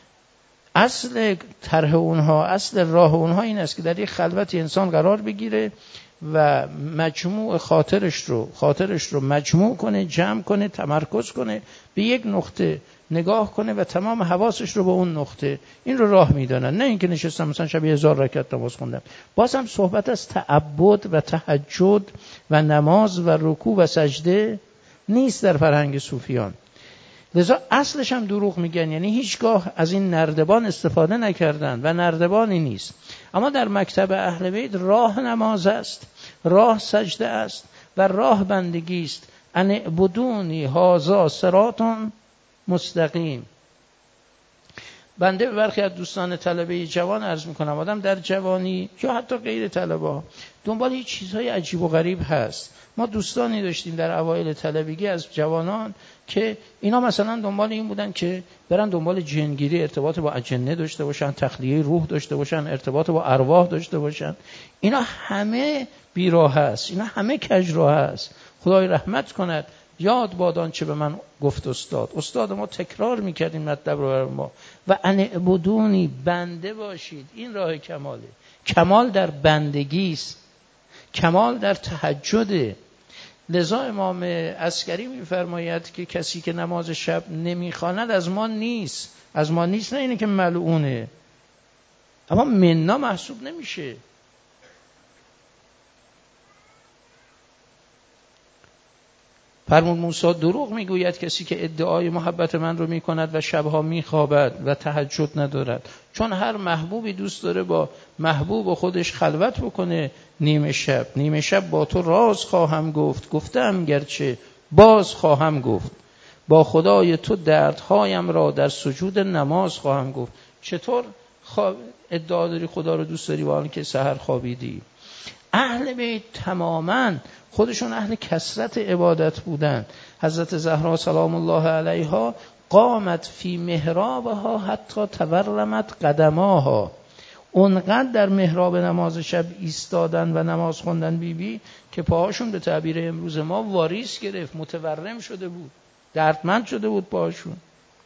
اصل طرح اونها، اصل راه اونها این است که در یک خلوت انسان قرار بگیره و مجموع خاطرش رو مجموع کنه، جمع کنه، تمرکز کنه، به یک نقطه نگاه کنه و تمام حواسش رو به اون نقطه، این رو راه میدانن. نه اینکه نشستم مثلا شب 1000 رکعت نماز خوندم. بازم صحبت از تعبد و تهجد و نماز و رکوع و سجده نیست در فرهنگ صوفیان. لذا اصلش هم دروغ میگن، یعنی هیچگاه از این نردبان استفاده نکردن و نردبانی نیست. اما در مکتب اهل بیت راه نماز است، راه سجده است و راه بندگی است. ان اعبدونی هذا صراط مستقیم. بنده به برخی از دوستان طلبه جوان عرض میکنم، آدم در جوانی یا حتی غیر طلبه دنبال یه چیزهای عجیب و غریب هست. ما دوستانی داشتیم در اوایل طلبگی از جوانان که اینا مثلا دنبال این بودن که برن دنبال جنگیری، ارتباط با اجنه داشته باشن، تخلیه روح داشته باشن، ارتباط با ارواح داشته باشن. اینا همه بیراه است، اینا همه کج راه است. خدای رحمت کند، یاد بادان چه به من گفت استاد ما تکرار میکردیم مطلب رو برای ما و ان اعبدونی، بنده باشید. این راه کماله. کمال در بندگی است، کمال در تهجده. لذا امام عسکری میفرماید که کسی که نماز شب نمیخواند از ما نیست. نه اینه که ملعونه، اما منا محسوب نمیشه. فرمود موسی دروغ میگوید کسی که ادعای محبت من رو میکند و شبها میخوابد و تهجد ندارد، چون هر محبوبی دوست داره با محبوب خودش خلوت بکنه نیمه شب با تو راز خواهم گفت، گفتم گرچه باز خواهم گفت، با خدای تو دردهایم را در سجود نماز خواهم گفت. چطور ادعا داری خدا رو دوست داری با آنکه سحر خوابیدی؟ اهل بیت تماماً خودشون اهل کثرت عبادت بودن. حضرت زهرا سلام الله علیها قامت فی محرابها حتی تورمت قدماها، اونقدر در محراب نماز شب ایستادن و نماز خوندن بی که پاهاشون به تعبیر امروز ما واریس گرفت، متورم شده بود، دردمند شده بود پاهاشون.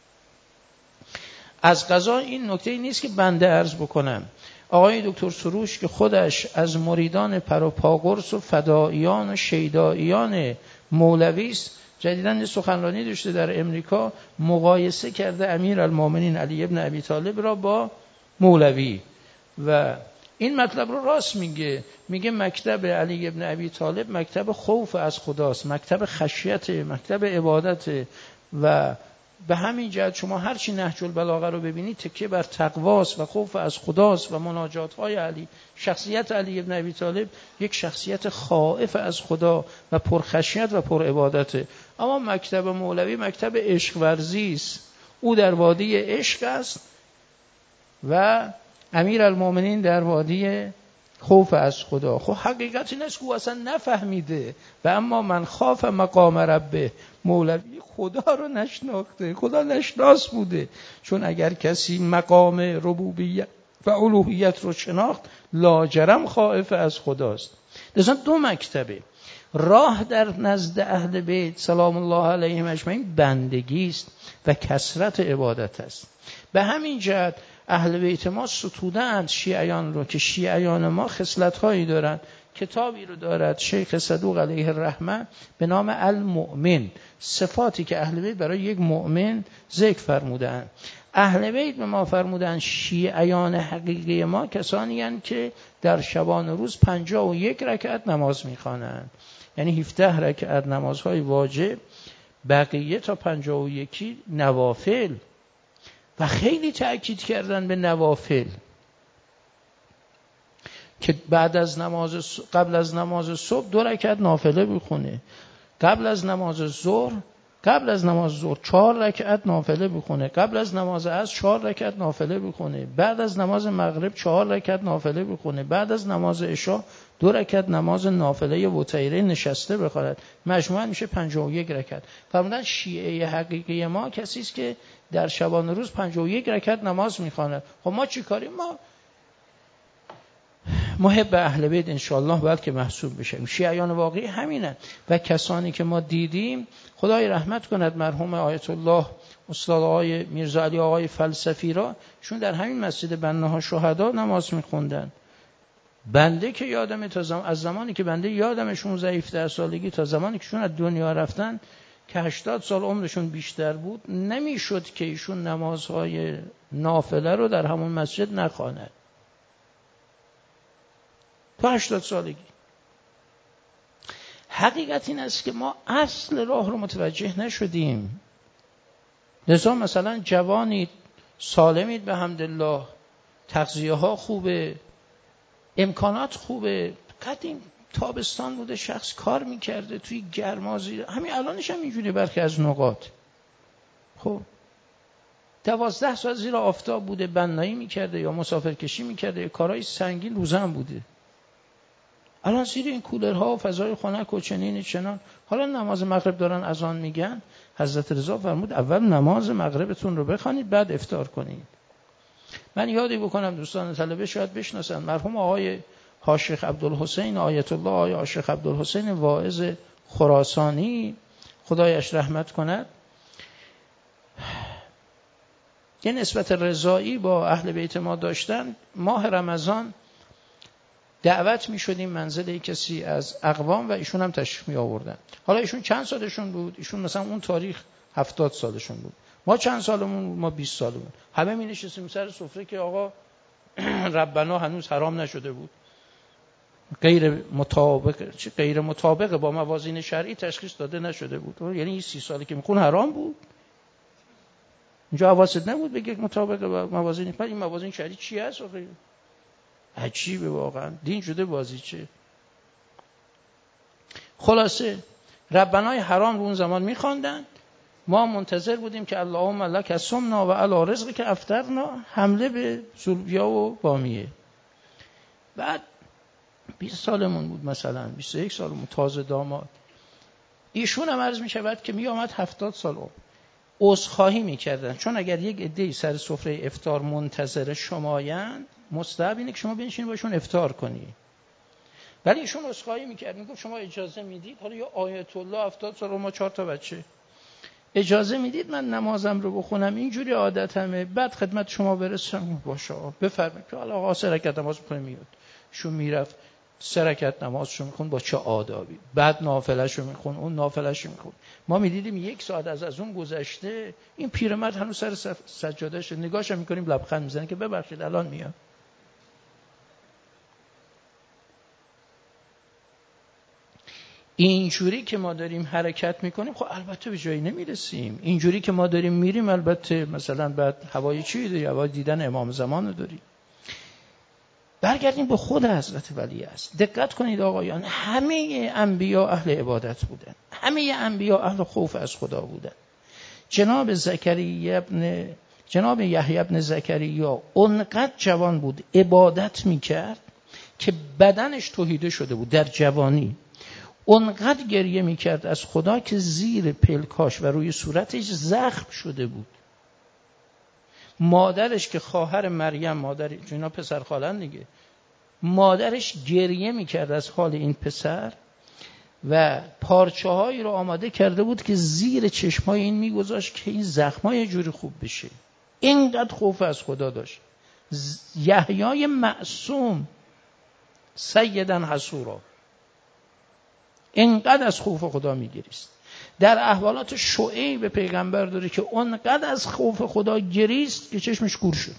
از قضا این نکته نیست که بنده عرض بکنم. آقای دکتر سروش که خودش از مریدان پروپاگورس و فدائیان و شیدائیان مولوی است، جدیداً سخنرانی داشته در امریکا، مقایسه کرده امیرالمومنین علی ابن ابی طالب را با مولوی و این مطلب رو راست میگه مکتب علی ابن ابی طالب مکتب خوف از خداست، مکتب خشیت، مکتب عبادت و به همین جهت شما هرچی نهج البلاغه رو ببینید تکیه بر تقواست و خوف از خداست و مناجات‌های علی. شخصیت علی ابن ابی طالب یک شخصیت خائف از خدا و پرخشیت و پر عبادته. اما مکتب مولوی مکتب عشق ورزی است، او در وادی عشق است و امیرالمومنین در وادی خوف از خدا. خب حقیقت این است که او اصلا نفهمیده و اما من خاف مقام ربه، مولوی خدا رو نشناخته، خدا نشناس بوده. چون اگر کسی مقام ربوبیت و الوهیت رو شناخت لاجرم خائف از خداست. لذا دو مکتبه. راه در نزد اهل بیت سلام الله علیهم اجمعین بندگی است و کثرت عبادت است. به همین جهت اهل بیت ما ستودند شیعیان رو که شیعیان ما خصلت‌هایی دارند. کتابی رو دارد شیخ صدوق علیه الرحمه به نام المؤمن، صفاتی که اهل بیت برای یک مؤمن ذکر فرمودند. اهل بیت به ما فرمودند شیعیان حقیقی ما کسانی هستند که در شبان روز 51 رکعت نماز می‌خوانند، یعنی 17 رکعت نمازهای واجب، بقیه تا 51 نوافل و خیلی تأکید کردن به نوافل که قبل از نماز صبح 2 رکعت نافله بخونه، قبل از نماز ظهر 4 رکعت نافله بخونه، قبل از نماز عصر 4 رکعت نافله بخونه، بعد از نماز مغرب 4 رکعت نافله بخونه، بعد از نماز عشا 2 رکعت نماز نافله وتیره نشسته بخواند. مجموعاً میشه 51 رکعت. فرمودن شیعه حقیقی ما کسی است که در شبان روز 51 رکعت نماز میخواند. خب ما چی کاریم؟ ما محب اهل بیت انشاءالله باید که محسوب بشیم. شیعیان واقعی همینن و کسانی که ما دیدیم خدای رحمت کند مرحوم آیت الله استاد آقای میرزا علی آقای فلسفی را، شون در همین مسجد بناها شهدا نماز میخوندن. بنده که یادم از زمانی که بنده یادمشون 17 سالگی تا زمانی که شون از دنیا رفتن که 80 سال عمرشون بیشتر بود، نمیشد که ایشون نمازهای نافله رو در همون مسجد نخواند تا 80 سالگی. حقیقت این است که ما اصل راه رو متوجه نشدیم. لذا مثلا جوانید سالمید به حمدالله، تغذیه ها خوبه، امکانات خوبه، قدیم تابستان بوده شخص کار میکرده توی گرمازی، همین الانش هم اینجوری برخی از نقاط. خب 12 ساعت زیر آفتاب بوده بنایی میکرده یا مسافرکشی میکرده یا کارهای سنگین روزه هم بوده. الان زیر این کولرها و فضای خنک و چنان حالا نماز مغرب دارن اذان میگن. حضرت رضا فرمود اول نماز مغربتون رو بخوانید بعد افطار کنید. من یادی بکنم دوستان طلبه شاید بشناسن مرحوم آقای حاشیخ عبدالحسین آیت الله، آقای حاشیخ عبدالحسین واعظ خراسانی خدایش رحمت کند، یه نسبت رضایی با اهل بیت ما داشتن. ماه رمضان دعوت می شدیم منزل کسی از اقوام و ایشون هم تشریف می آوردن. حالا ایشون چند سالشون بود؟ ایشون مثلا اون تاریخ 70 سالشون بود. ما چند سالمون؟ ما 20 سالمون. همه می نشستیم سر سفره که آقا ربنا هنوز حرام نشده بود. غیر مطابق با موازین شرعی تشخیص داده نشده بود. یعنی این 30 سالی که میخون حرام بود. اینجا حواست نبود بگه مطابق با موازین. این موازین شرعی چی هست آخه؟ عجیبه واقعا. دین شده بازیچه. خلاصه ربنای حرام رو اون زمان میخواندن. ما منتظر بودیم که اللهم لک صمنا و علی رزقک افطرنا، حمله به سولبیا و بامیه. بعد 20 سالمون بود، مثلا 21 سالمون، تازه داماد. ایشون هم عرض می شود که می آمد 70 سال عذرخواهی می کردن، چون اگر یک عده‌ای سر سفره افطار منتظر شمایند، مستحب اینه که شما بنشینید باشون افطار کنی. ولی ایشون عذرخواهی می کرد، می گفت شما اجازه میدید، حالا یا آیت الله 70 سال و ما 4 تا بچه، اجازه میدید من نمازم رو بخونم، اینجوری عادتمه، بعد خدمت شما برسم. باشه بفرمایید. که حالا آقا 3 رکعت نماز می‌خونه میاد. شو میرفت 3 رکعت نمازشو میخون با چه آدابی، بعد نافلهشو میخون، اون نافلهشو میخون. ما میدیدیم 1 ساعت از اون گذشته، این پیرمرد هنوز سر سجادهشه، نگاهش میکنیم لبخند میزنه که ببخشید الان میاد. اینجوری که ما داریم حرکت میکنیم، خب البته به جایی نمیرسیم. اینجوری که ما داریم میریم، البته مثلا بعد هوای چی داری؟ هوای دیدن امام زمان رو داری. برگردیم به خود حضرت ولی است. دقت کنید آقایان، همه انبیا اهل عبادت بودن، همه انبیا اهل خوف از خدا بودن. جناب یحیی ابن زکریا اونقدر جوان بود، عبادت میکرد که بدنش توحیده شده بود در جوانی. اونقدر گریه میکرد از خدا که زیر پلکاش و روی صورتش زخم شده بود. مادرش که خواهر مریم، مادر اینا پسر خالن دیگه، مادرش گریه میکرد از حال این پسر و پارچه هایی رو آماده کرده بود که زیر چشمای این میگذاشت که این زخمای جوری خوب بشه. اینقدر خوف از خدا داشت. یحیی معصوم سیدن حسورا، اینقدر از خوف خدا میگریست. در احوالات شعیب پیغمبر داره که اونقدر از خوف خدا گریست که چشمش کور شد.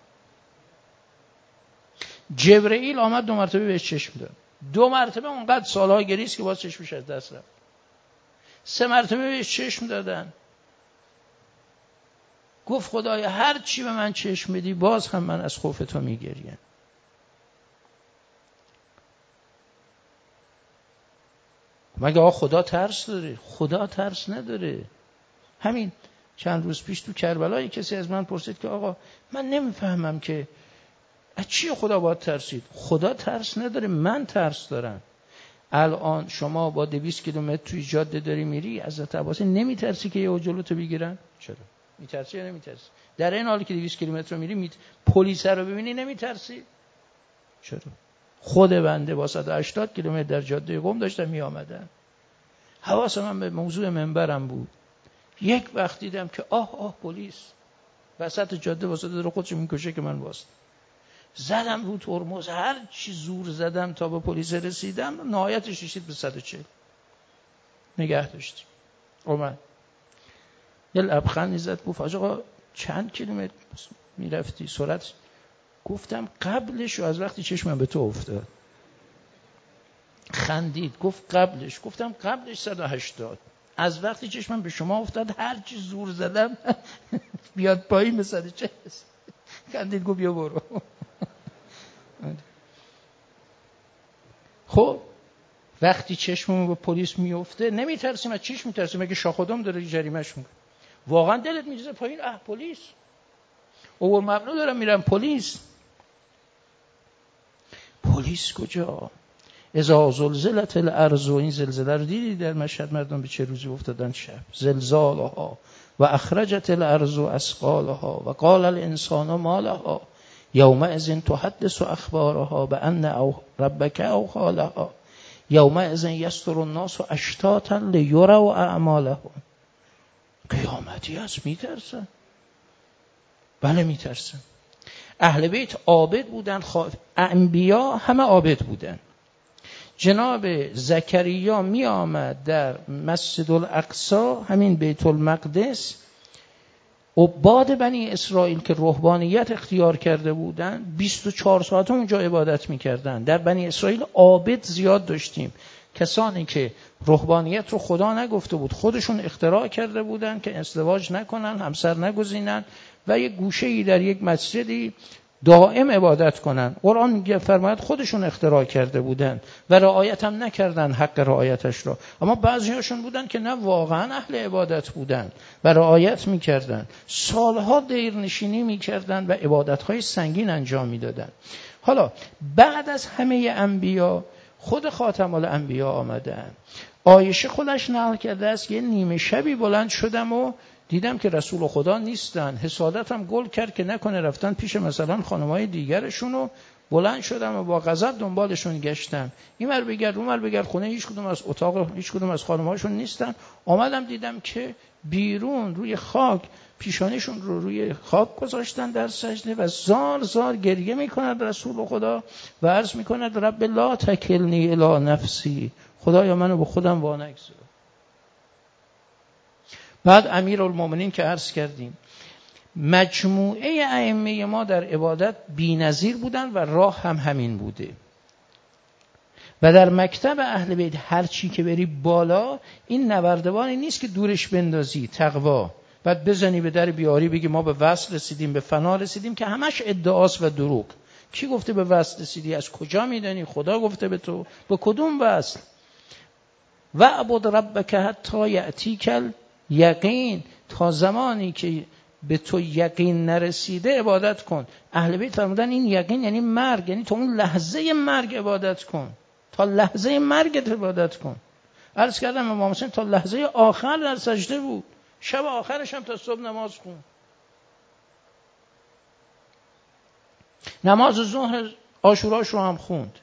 جبرئیل آمد 2 مرتبه بهش چشم داد، 2 مرتبه اونقدر سالها گریست که باز چشمش از دست رفت. 3 مرتبه بهش چشم دادن، گفت خدایا هر چی به من چشم بدی باز هم من از خوف تو میگریم. مگه آقا خدا ترس داره؟ خدا ترس نداره. همین چند روز پیش تو کربلا کسی از من پرسید که آقا من نمیفهمم که از چی خدا باید ترسید؟ خدا ترس نداره، من ترس دارم. الان شما با 200 کیلومتر توی جاده داری میری، حضرت عباس نمیترسی که یه جلوتو بگیرن؟ چرا؟ میترسی یا نمیترسی؟ در این حالی که 200 کیلومتر رو میری پلیس رو ببینی نمیترسی؟ چرا؟ خود بنده با 180 کیلومتر در جاده قم داشتم میآمدم، حواس من به موضوع منبرم بود. یک وقت دیدم که آه پلیس وسط جاده واسه داره خودشو میکشه که من واسه زدم رو ترمز، هر چی زور زدم تا به پلیس رسیدم، نهایتش رسید به 140. نگه داشتیم. اومد یه لبخند زد، گفت آقا چند کیلومتر میرفتی سرعت؟ گفتم قبلش، و از وقتی چشمم به تو افتاد. خندید گفت قبلش. گفتم قبلش 180. از وقتی چشمم به شما افتاد هر چی زور زدم بیاد پایین به 140. خندید گفت بیا برو. خب وقتی چشممون به پلیس میفته نمیترسیم. از چیش میترسیم؟ مگه شاه خودم داره جریمه‌اش میکنه؟ واقعا دلت میریزه پایین؟ پلیس او ممنوع دارم میرم پلیس. پلیس کجا؟ اذا زلزلت الارض، این زلزله رو دیدی در مشهد مردم به چه روزی افتادن؟ شب زلزالها و اخرجت الارض اثقالها و قال الانسان ما لها یومئذ تحدث اخبارها بان ربک اوحی لها یومئذ یصدر الناس اشتاتا لیروا اعمالهم. قیامتی هست، میترسن؟ بله میترسن. اهل بیت عابد بودن، انبیا همه عابد بودن. جناب زکریا می آمد در مسجد الاقصی، همین بیت المقدس، عباد بنی اسرائیل که رهبانیت اختیار کرده بودن 24 ساعت اونجا عبادت میکردن. در بنی اسرائیل عابد زیاد داشتیم، کسانی که رهبانیت رو خدا نگفته بود، خودشون اختراع کرده بودن که ازدواج نکنن، همسر نگزینن و یک گوشه‌ای در یک مسجدی دائم عبادت کنن. قرآن میگه فرماید خودشون اختراع کرده بودن و رعایت هم نکردن حق رعایتش رو. اما بعضیاشون بودن که نه واقعا اهل عبادت بودن و رعایت میکردن، سالها دیرنشینی میکردن و عبادتهای سنگین انجام میدادن. حالا بعد از همه انبیا خود خاتم الانبیا آمدن. عایشه خودش نقل کرده است یه نیمه شبی بلند شدم و دیدم که رسول خدا نیستن. حسادتم گل کرد که نکنه رفتن پیش مثلا خانم‌های دیگرشون و بلند شدم و با غضب دنبالشون گشتم. این ور بگرد اون ور بگرد، خونه هیچ کدوم از اتاق هیچ کدوم از خانم‌هاشون نیستن. آمدم دیدم که بیرون روی خاک پیشانیشون رو روی خاک گذاشتن در سجده و زار زار گریه میکند رسول خدا و عرض میکند رب لا تکلنی الی نفسی، خدایا منو به خودم وانگذار. بعد امیرالمومنین که عرض کردیم مجموعه ائمه ما در عبادت بی‌نظیر بودن و راه هم همین بوده. و در مکتب اهل بیت هر چی که بری بالا این نوردوانی نیست که دورش بندازی تقوا بعد بزنی به در بیاری بگی ما به وصل رسیدیم به فنا رسیدیم، که همش ادعاست و دروغ. کی گفته به وصل رسیدی؟ از کجا میدانی؟ خدا گفته به تو؟ به کدوم وصل؟ و عبد ربک حتی یأتیک الیقین، تا زمانی که به تو یقین نرسیده عبادت کن. اهل بیت فرمودن این یقین یعنی مرگ، یعنی تا اون لحظه مرگ عبادت کن، تا لحظه مرگت عبادت کن. عرض کردم امام حسین تا لحظه آخر در سجده بود، شب آخرش هم تا صبح نماز خون. نماز ظهر عاشوراش رو هم خوند.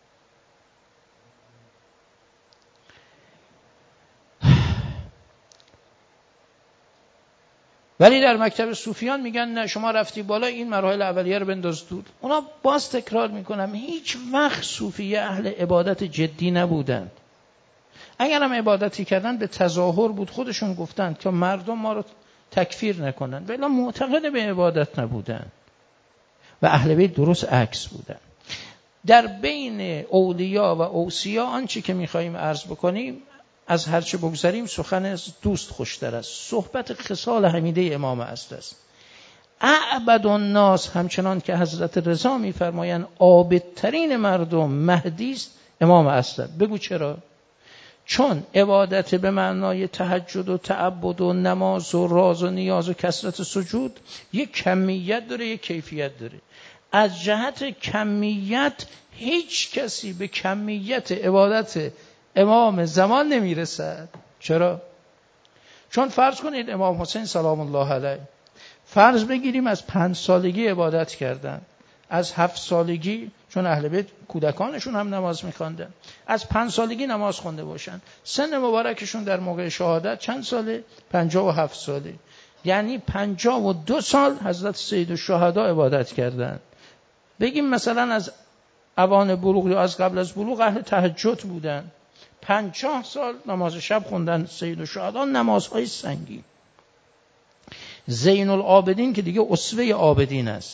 ولی در مکتب صوفیان میگن نه، شما رفتی بالا این مراحل اولیه رو بنداز دور. اونا باز تکرار میکنم هیچ وقت صوفیه اهل عبادت جدی نبودن. اگر هم عبادتی کردن به تظاهر بود، خودشون گفتن که مردم ما رو تکفیر نکنن، ولی معتقد به عبادت نبودن. و اهل بیت درست عکس بودن. در بین اولیا و اوصیا آنچه که میخواییم عرض بکنیم، از هرچه بگذاریم سخن از دوست خوشتر است. صحبت خصال حمیده امام اصل است. اعبد الناس، همچنان که حضرت رضا میفرمایند عابدترین مردم مهدی است، امام اصل. بگو چرا؟ چون عبادت به معنای تهجد و تعبد و نماز و راز و نیاز و کثرت سجود یک کمیت داره یک کیفیت داره. از جهت کمیت هیچ کسی به کمیت عبادت امام زمان نمیرسد. چرا؟ چون فرض کنید امام حسین سلام الله علیه، فرض بگیریم از 5 سالگی عبادت کردن، از 7 سالگی، چون اهل بیت کودکانشون هم نماز می‌خواندن، از 5 سالگی نماز خونده باشن، سن مبارکشون در موقع شهادت چند ساله؟ 57 ساله. یعنی 52 سال حضرت سید الشهدا عبادت کردن. بگیم مثلا از اوان بلوغ یا از قبل از بلوغ اهل تهجد بودن، 50 سال نماز شب خوندن سید الشهدا، نمازهای سنگین. زین العابدین که دیگه اسوه عابدین است،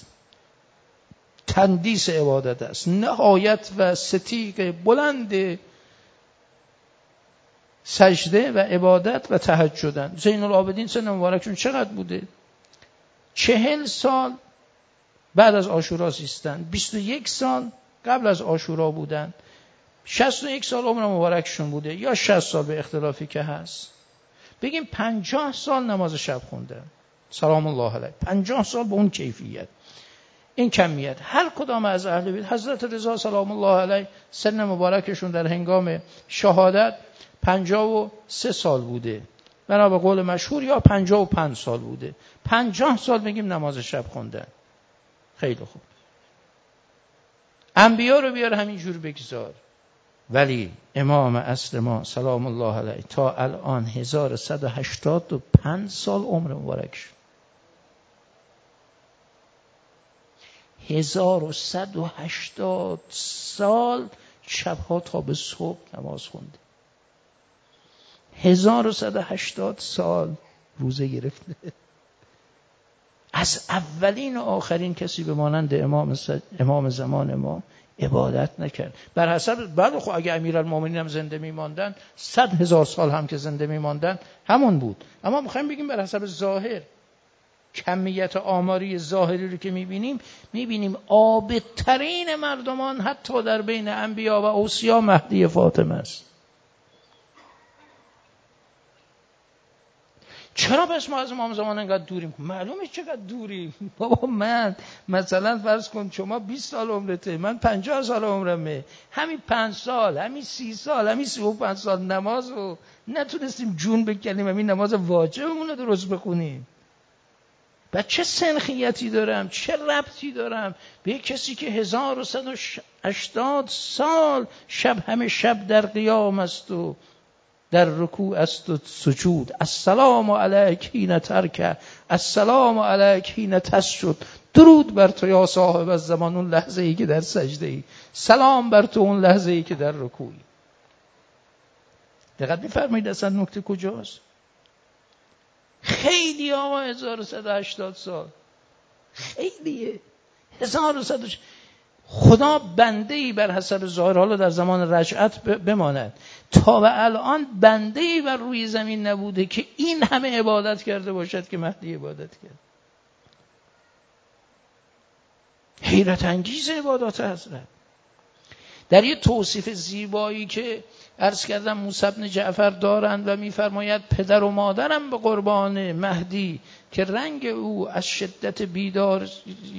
تندیس عبادت است، نهایت و ستیق بلند سجده و عبادت و تهجدن. زین العابدین سن مبارکشون چقدر بوده؟ 40 سال بعد از عاشورا زیستن، 21 سال قبل از عاشورا بودن، 61 سال عمر مبارکشون بوده یا 60 سال به اختلافی که هست. بگیم 50 سال نماز شب خوندن سلام الله علیه، 50 سال به اون کیفیت، این کمیت. هر کدام از اهل بیت، حضرت رضا سلام الله علیه سن مبارکشون در هنگام شهادت 53 سال بوده، بنا به قول مشهور، یا 55 سال بوده. 50 سال بگیم نماز شب خوندن. خیلی خوب. انبیا رو بیار همینجور بگذار. ولی امام اصل ما سلام الله علیه تا الان 1185 سال عمر مبارک شد. 1180 سال شبها تا به صبح نماز خونده. 1180 سال روزه گرفته. از اولین و آخرین کسی به مانند امام زمان ما عبادت نکرد. بر حسب بعد خب اگه امیرالمومنین هم زنده می‌ماندن 100,000 سال هم که زنده می‌ماندن همون بود. اما می‌خوایم بگیم بر حسب ظاهر، کمیت آماری ظاهری رو که می‌بینیم عابدترین مردمان حتی در بین انبیا و اوصیا مهدی فاطمه است. چرا پس ما از امام زمان انقدر دوریم؟ معلومه چقدر دوریم. بابا من مثلا فرض کن شما 20 سال عمرته، من 50 سال عمرمه، همین 5 سال، همین 30 سال، همین 35 سال نماز رو نتونستیم جون بکنیم، همین نماز واجبمون رو درست بخونیم. بعد چه سنخیتی دارم، چه ربطی دارم به یک کسی که 1180 سال همه شب در قیام است و در رکوع است و سجود. السلام علیک حین ترکع، السلام علیک حین تسجد. درود بر تو یا صاحب الزمان، اون لحظه ای که در سجده ای. سلام بر تو اون لحظه ای که در رکوعی. دقت می‌فرمایید اصلا نکته کجاست؟ خیلی آقا 1180 سال خیلیه. 1180 خدا بنده‌ای بر حسب ظاهر، حالا در زمان رجعت بماند، تا به الان بنده‌ای بر روی زمین نبوده که این همه عبادت کرده باشد که مهدی عبادت کرد. حیرت انگیز عبادات حضرت. در یه توصیف زیبایی که عرض کردم موسی بن جعفر دارند و می‌فرماید پدر و مادرم به قربان مهدی که رنگ او از شدت بیدار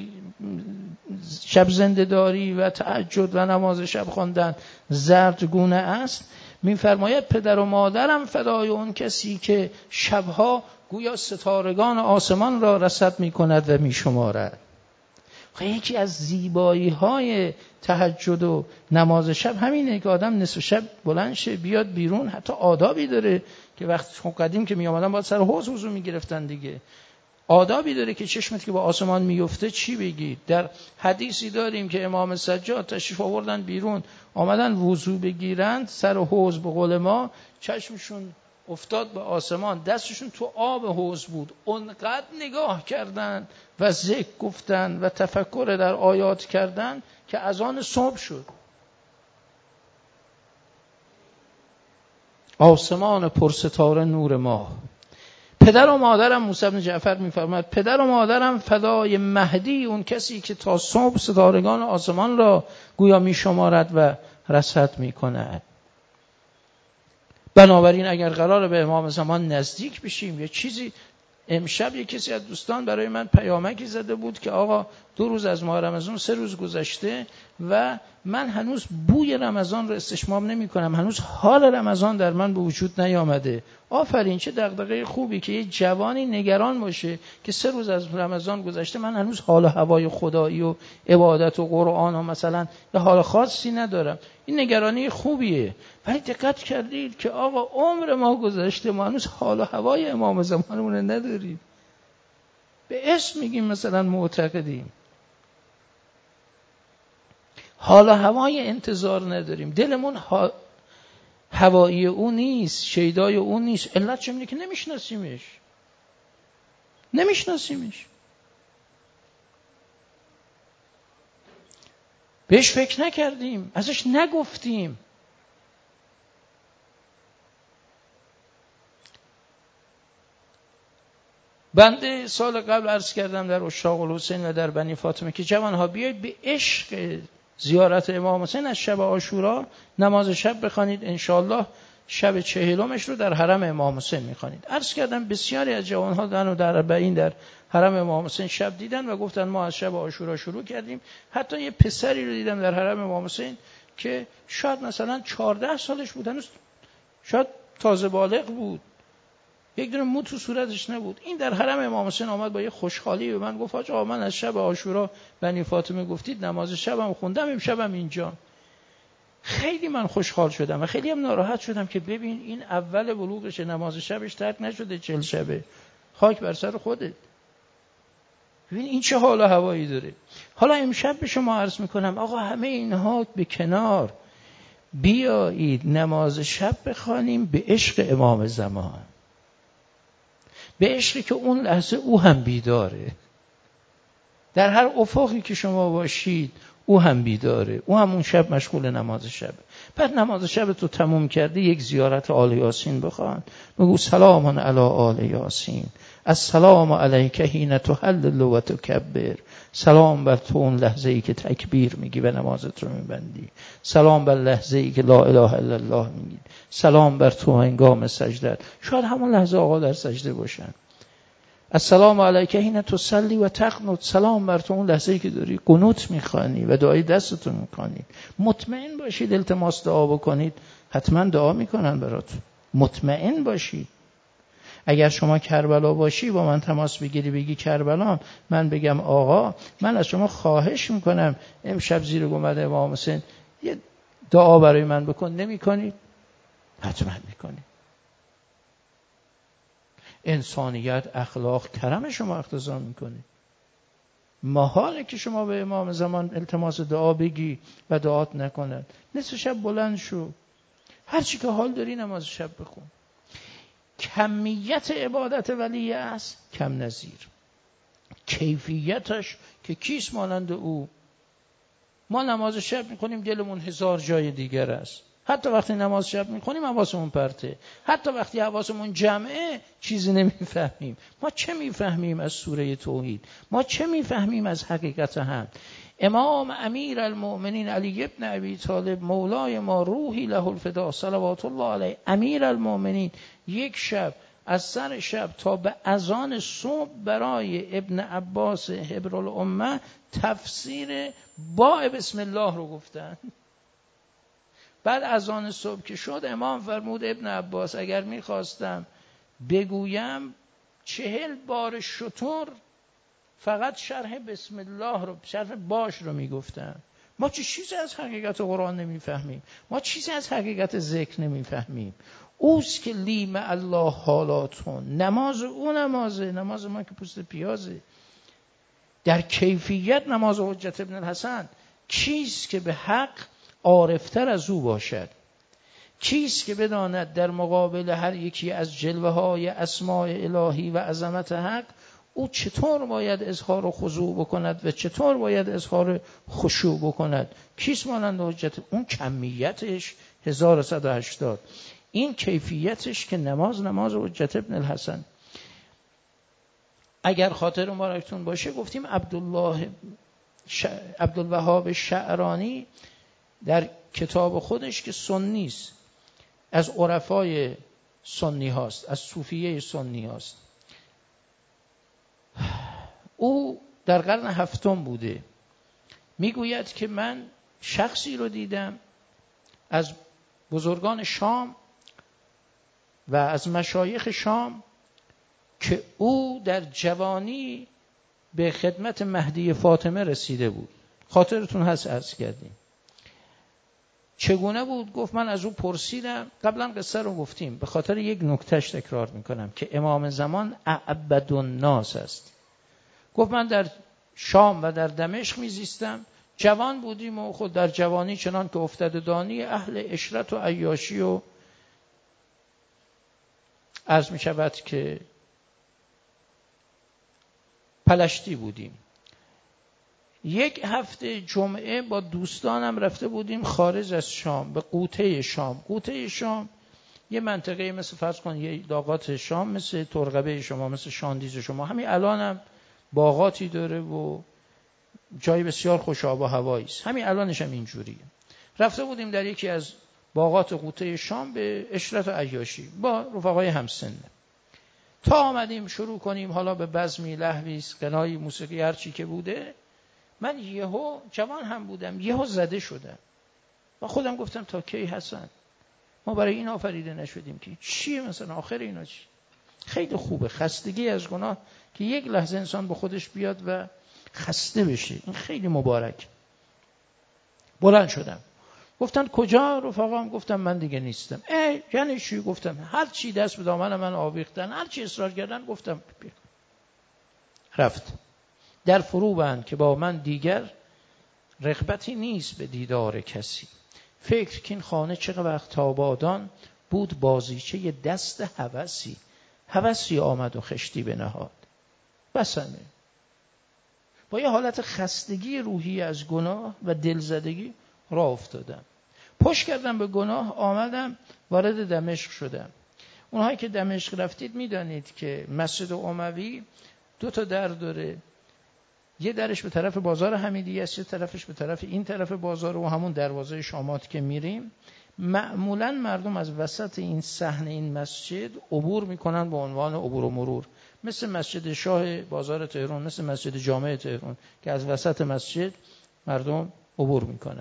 شب زنده‌داری و تهجد و نماز شب خواندن زردگونه است، می‌فرماید پدر و مادرم فدای اون کسی که شبها گویا ستارگان آسمان را رصد می‌کند و می‌شمارد. یکی از زیبایی‌های تهجد و نماز شب همینه که آدم نصف شب بلند شه بیاد بیرون. حتی آدابی داره که وقت قدیم که می آمدن باید سر حوض وضو میگرفتن دیگه. آدابی داره که چشمت که با آسمان میفته چی بگید. در حدیثی داریم که امام سجاد تشریف آوردن بیرون، آمدن وضو بگیرند، سر حوض به قول ما چشمشون افتاد به آسمان، دستشون تو آب حوض بود، اونقدر نگاه کردن و ذکر گفتن و تفکر در آیات کردن که اذان صبح شد. آسمان پرستاره نور ماه. پدر و مادرم، موسی بن جعفر می‌فرماید پدر و مادرم فدای مهدی، اون کسی که تا صبح ستارگان آسمان را گویا می‌شمارد و رصد می‌کند. بنابراین اگر قراره به امام زمان نزدیک بشیم، یه چیزی، امشب یک کسی از دوستان برای من پیامکی زده بود که آقا 2 روز از ماه رمضان 3 روز گذشته و من هنوز بوی رمضان رو استشمام نمی کنم، هنوز حال رمضان در من به وجود نیامده. آفرین، چه دغدغه خوبی که یه جوانی نگران باشه که 3 روز از رمضان گذشته من هنوز حال و هوای خدایی و عبادت و قرآن و مثلا یه حال خاصی ندارم. این نگرانی خوبیه، ولی دقت کردید که آقا عمر ما گذشته، ما هنوز حال و هوای امام زمانمون نداریم. به اسم میگیم مثلا معتقدیم، حال و هوای انتظار نداریم، دلمون هوایی او نیست، شیدای او نیست. علت چه میگه که نمیشناسیمش، بهش فکر نکردیم، ازش نگفتیم. بنده سال قبل عرض کردم در عشاق الحسین و در بنی فاطمه که جوانها بیایید به عشق زیارت امام حسین از شب عاشورا نماز شب بخوانید، انشاءالله شب 40مش رو در حرم امام حسین میخوانید. عرض کردم بسیاری از جوانها در 40 در حرم امام حسین شب دیدن و گفتن ما از شب عاشورا شروع کردیم. حتی یه پسری رو دیدم در حرم امام حسین که شاید مثلا 14 سالش بود، هنوز شاید تازه بالغ بود، یک دونه مو تو صورتش نبود. این در حرم امام حسین آمد با یه خوشحالی به من گفت آقا من از شب عاشورا بنی فاطمه گفتید، نماز شبم خوندم، امشبم اینجا. خیلی من خوشحال شدم و خیلی هم ناراحت شدم که ببین این اول بلوغش، نماز شبش ترک نشده 40 شبه، خاک بر سر خودت. ببین این چه حال و هوایی داره. حالا امشب به شما عرض میکنم آقا همه اینها به کنار، بیایید نماز شب بخوانیم به عشق امام زمان، به عشقی که اون لحظه او هم بیداره. در هر افقی که شما باشید او هم بیداره، او هم اون شب مشغول نماز شب. بعد نماز شب تو تموم کردی، یک زیارت آل یاسین بخوان، بگو سلام علی آل یاسین، السلام علیک حین تهلل و تکبر، سلام بر تو اون لحظه ای که تکبیر میگی و نمازت رو میبندی، سلام بر لحظه ای که لا اله الا الله میگی، سلام بر تو هنگام سجده. شاید همون لحظه آقا در سجده باشن. السلام علیک حین تصلی و تقنط، سلام بر تو اون لحظه‌ای که داری قنوت میخوانی و دعای دستتون میکنید. مطمئن باشید التماس دعا بکنید حتما دعا میکنن براتون، مطمئن باشید. اگر شما کربلا باشی با من تماس بگیری بگی کربلا، من بگم آقا من از شما خواهش میکنم امشب زیر گنبد امام حسین یه دعا برای من بکن، نمیکنید؟ حتما میکنید. انسانیت، اخلاق، کرم شما اقتضا میکنه. محاله که شما به امام زمان التماس دعا بگی و دعات نکنن. نصف شب بلند شو، هر چی که حال داری نماز شب بخون. کمیت عبادت ولی است کم نظیر، کیفیتش که کیست مانند او. ما نماز شب میکنیم دلمون هزار جای دیگر است. حتی وقتی نماز شب میخونیم حواسمون پرته، حتی وقتی حواسمون جمعه چیزی نمیفهمیم. ما چه میفهمیم از سوره توحید؟ ما چه میفهمیم از حقیقت هم؟ امام امیر المؤمنین علی ابن ابی طالب مولای ما روحی له الفدا صلوات الله علیه، امیر المؤمنین یک شب از سر شب تا به اذان صبح برای ابن عباس حبر الامه تفسیر با بسم الله رو گفتن. بعد اذان صبح که شد امام فرمود ابن عباس اگر میخواستم بگویم 40 بار شتر فقط شرح بسم الله رو، شرح باش رو میگفتم. ما چیزی از حقیقت قرآن نمیفهمیم، ما چیزی از حقیقت ذکر نمیفهمیم. اوست که لیم الله حالاتون، نماز او نمازه، نماز ما که پوست پیازه. در کیفیت نماز حجت ابن الحسن، کیست که به حق عارفتر از او باشد؟ کیست که بداند در مقابل هر یکی از جلوه های اسماء الهی و عظمت حق او چطور باید اظهار خضوع بکند و چطور باید اظهار خشوع بکند؟ کیست مانند حجت؟ اون کمیتش 1180، این کیفیتش که نماز حجت ابن الحسن. اگر خاطر مبارکتون باشه گفتیم عبدالوهاب شعرانی در کتاب خودش که سنی است، از عرفای سنی هاست، از صوفیه سنی هاست، او در قرن 7 بوده، میگوید که من شخصی رو دیدم از بزرگان شام و از مشایخ شام که او در جوانی به خدمت مهدی فاطمه رسیده بود. خاطرتون هست عرض کردیم. چگونه بود؟ گفت من از او پرسیدم، قبلا قصه رو گفتیم، به خاطر یک نکتهش تکرار میکنم که امام زمان اعبد الناس است. گفت من در شام و در دمشق میزیستم، جوان بودیم و خود در جوانی چنان که افتاده دانی اهل عشرت و عیاشی و عرض می شود که پلشتی بودیم. یک هفته جمعه با دوستانم رفته بودیم خارج از شام به قوطه شام. قوطه شام یه منطقه مثل فرض کن یه لاغات شام، مثل ترقبه شما، مثل شاندیز شما، همین الانم باغاتی داره و جای بسیار خوش آب و هوایی است. همین الانش هم اینجوریه. رفته بودیم در یکی از باغات قوطه شام به عشرت و عیاشی با رفقای همسن. تا آمدیم شروع کنیم حالا به بزمی، لهوی، غنایی، موسیقی، هر چی که بوده، من یهو جوان هم بودم، یهو زده شدم و خودم گفتم تا کی حسن؟ ما برای این آفریده نشدیم که چیه مثلا آخر اینا چی؟ خیلی خوبه خستگی از گناه که یک لحظه انسان به خودش بیاد و خسته بشه، این خیلی مبارک. بلند شدم، گفتن کجا رفقام؟ گفتم من دیگه نیستم. یعنی چی؟ گفتم هر چی دست به دامن من آویختن، هر چی اصرار کردن، گفتم بیا. رفت در فرو بند که با من دیگر رغبتی نیست به دیدار کسی. فکر کن خانه چقدر وقت تابادان بود بازیچه دست هوسی آمد و خشتی به نهاد. بسنه با یه حالت خستگی روحی از گناه و دلزدگی راه افتادم. پشت کردم به گناه، آمدم وارد دمشق شدم. اونهایی که دمشق رفتید میدانید که مسجد اموی 2 در داره. یه درش به طرف بازار حمیدیه است، یه طرفش به طرف این طرف بازار و همون دروازه شامات که میریم. معمولا مردم از وسط این صحن این مسجد عبور میکنن به عنوان عبور و مرور، مثل مسجد شاه بازار تهران، مثل مسجد جامع تهران که از وسط مسجد مردم عبور میکنن.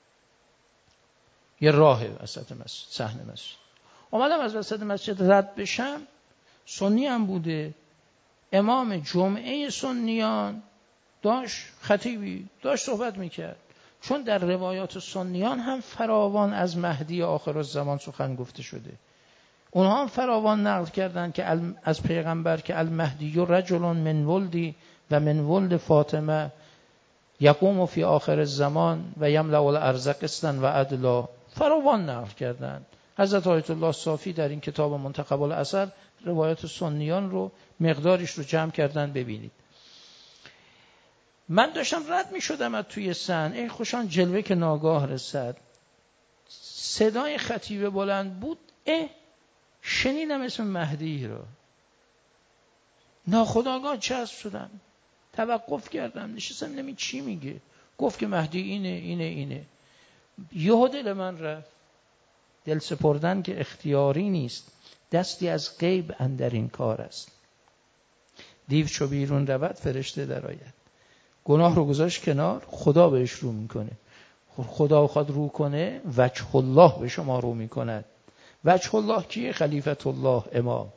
یه راه وسط مسجد، صحن مسجد. اومدم از وسط مسجد رد بشم، سنی هم بوده، امام جمعه سنیان داشت، خطیبی داشت صحبت میکرد. چون در روایات سنیان هم فراوان از مهدی آخرالزمان سخن گفته شده. اونها هم فراوان نقل کردن که از پیغمبر که المهدی رجل من ولدی و من ولد فاطمه یقوم فی آخر الزمان و یملأ الارض قسطا و عدلا. فراوان نقل کردن. حضرت آیت الله صافی در این کتاب منتخب الاثر روایات سنیان رو مقدارش رو جمع کردن. ببینید من داشتم رد می شدم از توی صحن، ای خوشان جلوه که ناگاه رسد، صدای خطیب بلند بود، شنیدم اسم مهدی رو، ناخودآگاه چسب شدم، توقف کردم، نشستم نمی چی میگه، گفت که مهدی اینه. یهو دل من رفت. دل سپردن که اختیاری نیست، دستی از غیب اندر این کار است. دیو چو بیرون رود فرشته در آید. گناه رو گذاشت کنار، خدا بهش رو میکنه. خدا خواهد رو کنه، وجه الله به شما رو میکند. وجه الله کیه؟ خلیفت الله امام.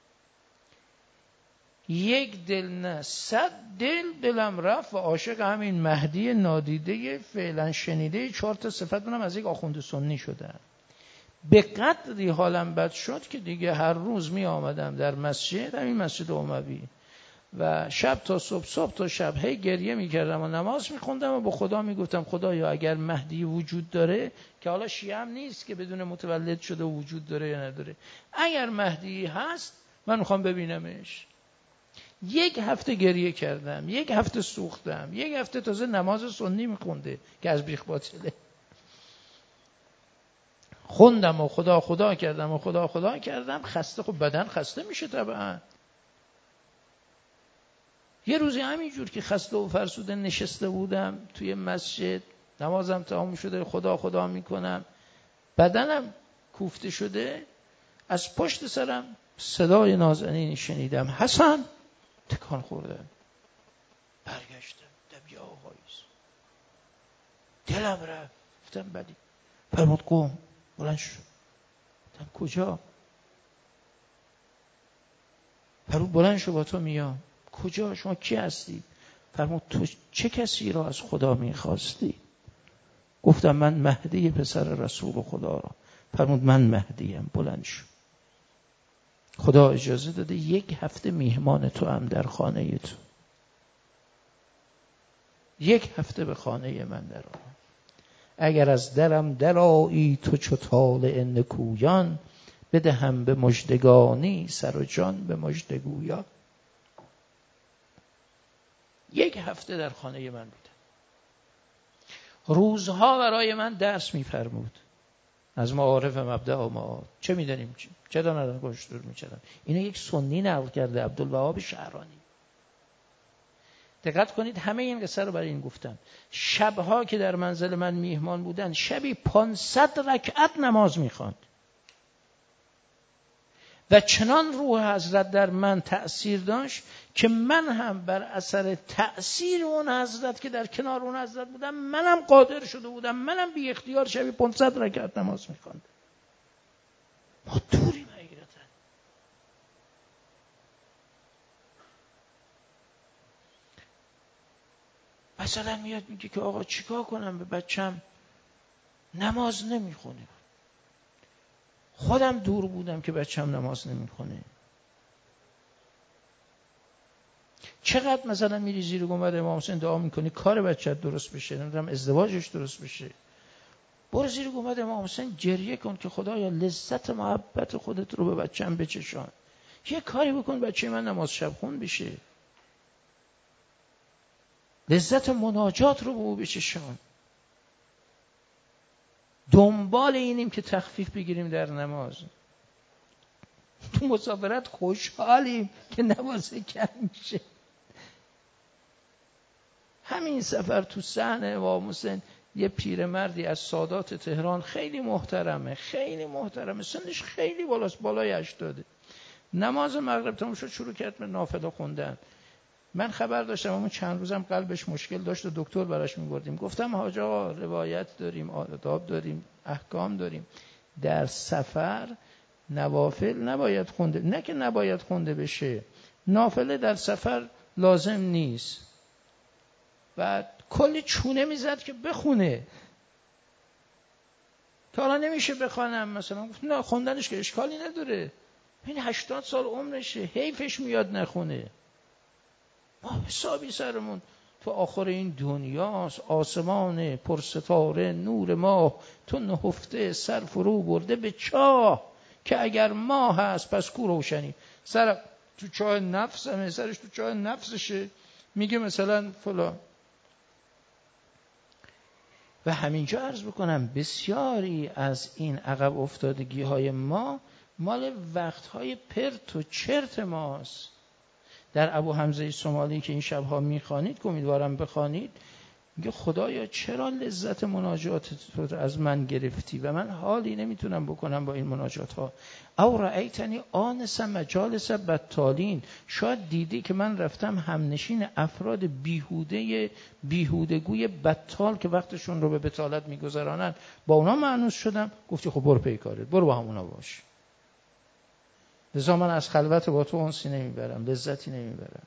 یک دل نه 100 دلم رفت و عاشق همین مهدی نادیده فعلا شنیده 4 صفت منم از یک آخوند سنی شدم. به قدری حالم بد شد که دیگه هر روز می آمدم در مسجد، همین مسجد اموی، و شب تا صبح تا شب هی گریه می کردم و نماز می خوندم و با خدا می گفتم خدایا اگر مهدی وجود داره، که حالا شیعه هم نیست که بدون متولد شده وجود داره یا نداره، اگر مهدی هست من میخوام ببینمش. 1 هفته گریه کردم، 1 هفته سوختم، 1 هفته تازه نماز سنی می خونده که از بیخ باطله خوندم و خدا کردم. خسته، خب بدن خسته میشه طبعا. یه روزی همینجور که خسته و فرسوده نشسته بودم توی مسجد، نمازم تمام شده، خدا میکنم، بدنم کوفته شده، از پشت سرم صدای نازنین شنیدم، حسن. تکان خوردم، برگشتم، دم یا آقاییز، دلم رفت، گفتم بلی. فرمود قوم، بلند شو. گفتم کجا؟ فرمود بلند شو با تو میام. کجا؟ شما کی هستی؟ فرمود تو چه کسی را از خدا میخواستی؟ گفتم من مهدی پسر رسول خدا را. فرمود من مهدیم، بلند شو. خدا اجازه داده 1 هفته میهمان تو هم در خانه تو. 1 هفته به خانه من در آمد. اگر از درم درآیی تو چو طالع نکویان، بدهم به مژدگانی سر و جان به مژدگویان. 1 هفته در خانه من بودم. روزها برای من درس می‌فرمود از معارف مبدأ و معاد. چه می‌دانیم چه دانن گوشتور می‌چدن. اینو یک سنی نقل کرده عبدالوهاب شعرانی. دقت کنید، همه این قصه رو برای این گفتم. شبها که در منزل من میهمان بودن، شبی 500 رکعت نماز می‌خواند و چنان روح حضرت در من تأثیر داشت که من هم بر اثر تأثیر اون حضرت که در کنار اون حضرت بودم، منم قادر شده بودم، منم بی اختیار شبی 500 رکعت نماز می‌خواندم. ما دوریم حقیقتا. مثلا میاد میگه که آقا چیکار کنم به بچم نماز نمیخونه. خودم دور بودم که بچم نماز نمیخونه. چقدر مثلا میری زیر گنبد امام حسین دعا میکنی کار بچت درست بشه، نمیدونم ازدواجش درست بشه. برو زیر گنبد امام حسین گریه کن که خدایا لذت محبت خودت رو به بچم بچشان. یه کاری بکن بچه من نماز شب خون بشه. لذت مناجات رو به او بچشان. دنبال اینیم که تخفیف بگیریم در نماز. تو مسافرت خوشحالیم که نماز کم میشه. همین سفر تو صحن امام حسین یه پیرمردی از سادات تهران خیلی محترمه، سنش خیلی بالاست، بالای 80. نماز مغرب تموم شد شروع کرد به نافله خوندن. من خبر داشتم اما چند روزم قلبش مشکل داشت و دکتر براش می‌بردیم. گفتم حاج آقا روایت داریم، آداب داریم، احکام داریم، در سفر نوافل نباید خونده، نه که نباید خونده بشه، نافله در سفر لازم نیست. بعد کلی چونه میزد که بخونه. تا حالا نمیشه بخوانم مثلا. گفت نه خوندنش که اشکالی نداره، این 80 سال عمرشه، حیفش میاد نخونه. ما حسابی سرمون تو آخر این دنیاست، آسمان پرستاره نور ماه، تو نهفته سر فرو برده به چاه، که اگر ماه هست پس کو روشنی. سر تو چاه نفسمه، سرش تو چاه نفسشه، میگه مثلا فلان. و همینجا عرض بکنم بسیاری از این عقب افتادگی های ما مال وقتهای پرت و چرت ماست. در ابو حمزه سومالی که این شبها میخوانید که امیدوارم بخوانید، میگه خدایا چرا لذت مناجات تو از من گرفتی و من حالی نمیتونم بکنم با این مناجات ها. او رأیتنی آنس مجالس بطالین، شاید دیدی که من رفتم همنشین افراد بیهودگوی بطال که وقتشون رو به بطالت میگذرانن، با اونا مانوس شدم. گفتی خب برو پی کارت، برو با همونا باش. لذا من از خلوت با تو انسی نمیبرم، لذتی نمیبرم.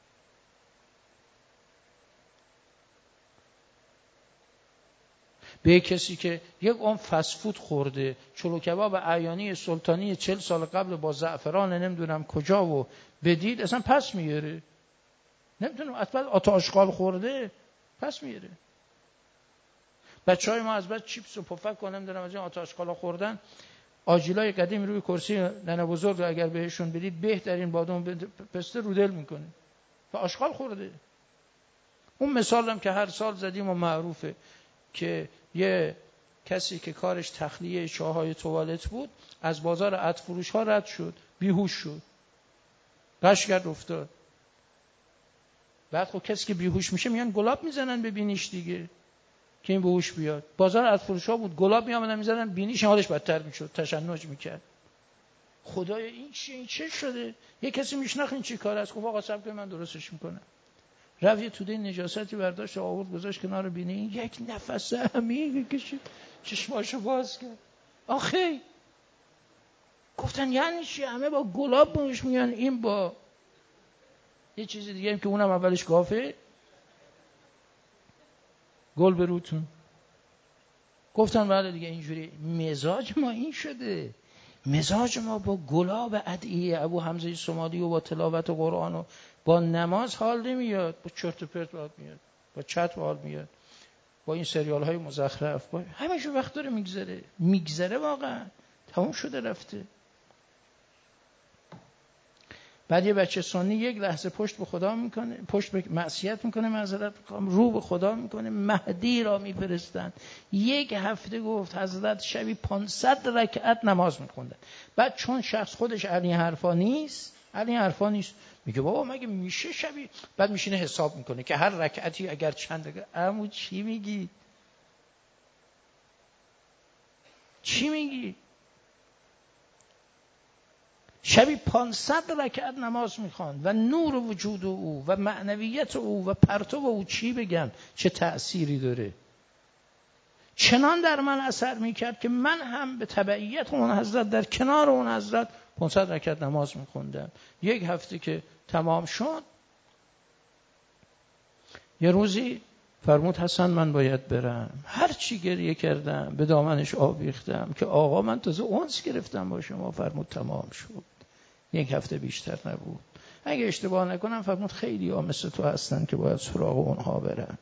به کسی که یک عمر فسفود خورده، چلو کباب اعیانی سلطانی 40 سال قبل با زعفران نمیدونم کجا و بدید اصلا پس میاره، نمیدونم اصلا آتا اشغال خورده پس میاره. بچهای ما از بعد چیپس و پفک کنم دارم از این آتا اشغال خوردن، آجیلای قدیم روی کرسی ننه بزرگ اگر بهشون بدید بهترین بادام پسته رودل میکنه و اشغال خورده. اون مثالم که هر سال زدیم و معروفه که یه کسی که کارش تخلیه چاهای توالت بود از بازار عطر فروش ها رد شد، بیهوش شد، قش کرد افتاد. بعد خب کسی که بیهوش میشه میان گلاب میزنن به بینیش دیگه که این بهوش بیاد. بازار عطر فروش ها بود، گلاب میامدن میزنن بینیش، حالش بدتر میشد، تشنج میکرد. خدایا این چه شده؟ یه کسی میشناخت این چی کار است؟ گفت آقا صبر کن من درستش میکنم. رفت یه توده نجاستی برداشت و آورد گذاشت کنار بینی، این یک نفس عمیق کشید، چشماشو باز کرد. آخه گفتن یعنی چی؟ همه با گلاب بهش میان، این با یه چیز دیگه هم که اونم اولش گافه، گل به روتون. گفتن بله دیگه اینجوری مزاج ما این شده، مزاج ما با گلاب ادعیه ابو حمزه سومالی و با تلاوت قرآن و با نماز حال نمیاد، با چرت و پرت حال میاد، با چت حال میاد، با این سریال های مزخرف، با همش وقت داره میگذره واقعا تموم شده رفته. بعد یه بچه سنی یک لحظه پشت به خدا میکنه، پشت به معصیت میکنه، معذرت میخوام، رو به خدا میکنه، مهدی را میفرستن. یک هفته گفت حضرت شبی 500 رکعت نماز میخوندن. بعد چون شخص خودش علی حرفا نیست، میگه بابا مگه میشه شبی؟ بعد میشینه حساب میکنه که هر رکعتی اگر چند. عمو چی میگی؟ شبی 500 رکعت نماز میخواند و نور وجود او و معنویت او و پرتو او چی بگم چه تأثیری داره. چنان در من اثر میکرد که من هم به تبعیت اون حضرت در کنار اون حضرت 500 رکعت نماز میخوندم. یک هفته که تمام شد، یه روزی فرمود حسن من باید برم. هر چی گریه کردم به دامنش آویختم که آقا من تازه اونس گرفتم با شما. فرمود تمام شد. یک هفته بیشتر نبود. اگه اشتباه نکنم فرمود خیلی ها مثل تو هستن که باید سراغ اونها برن.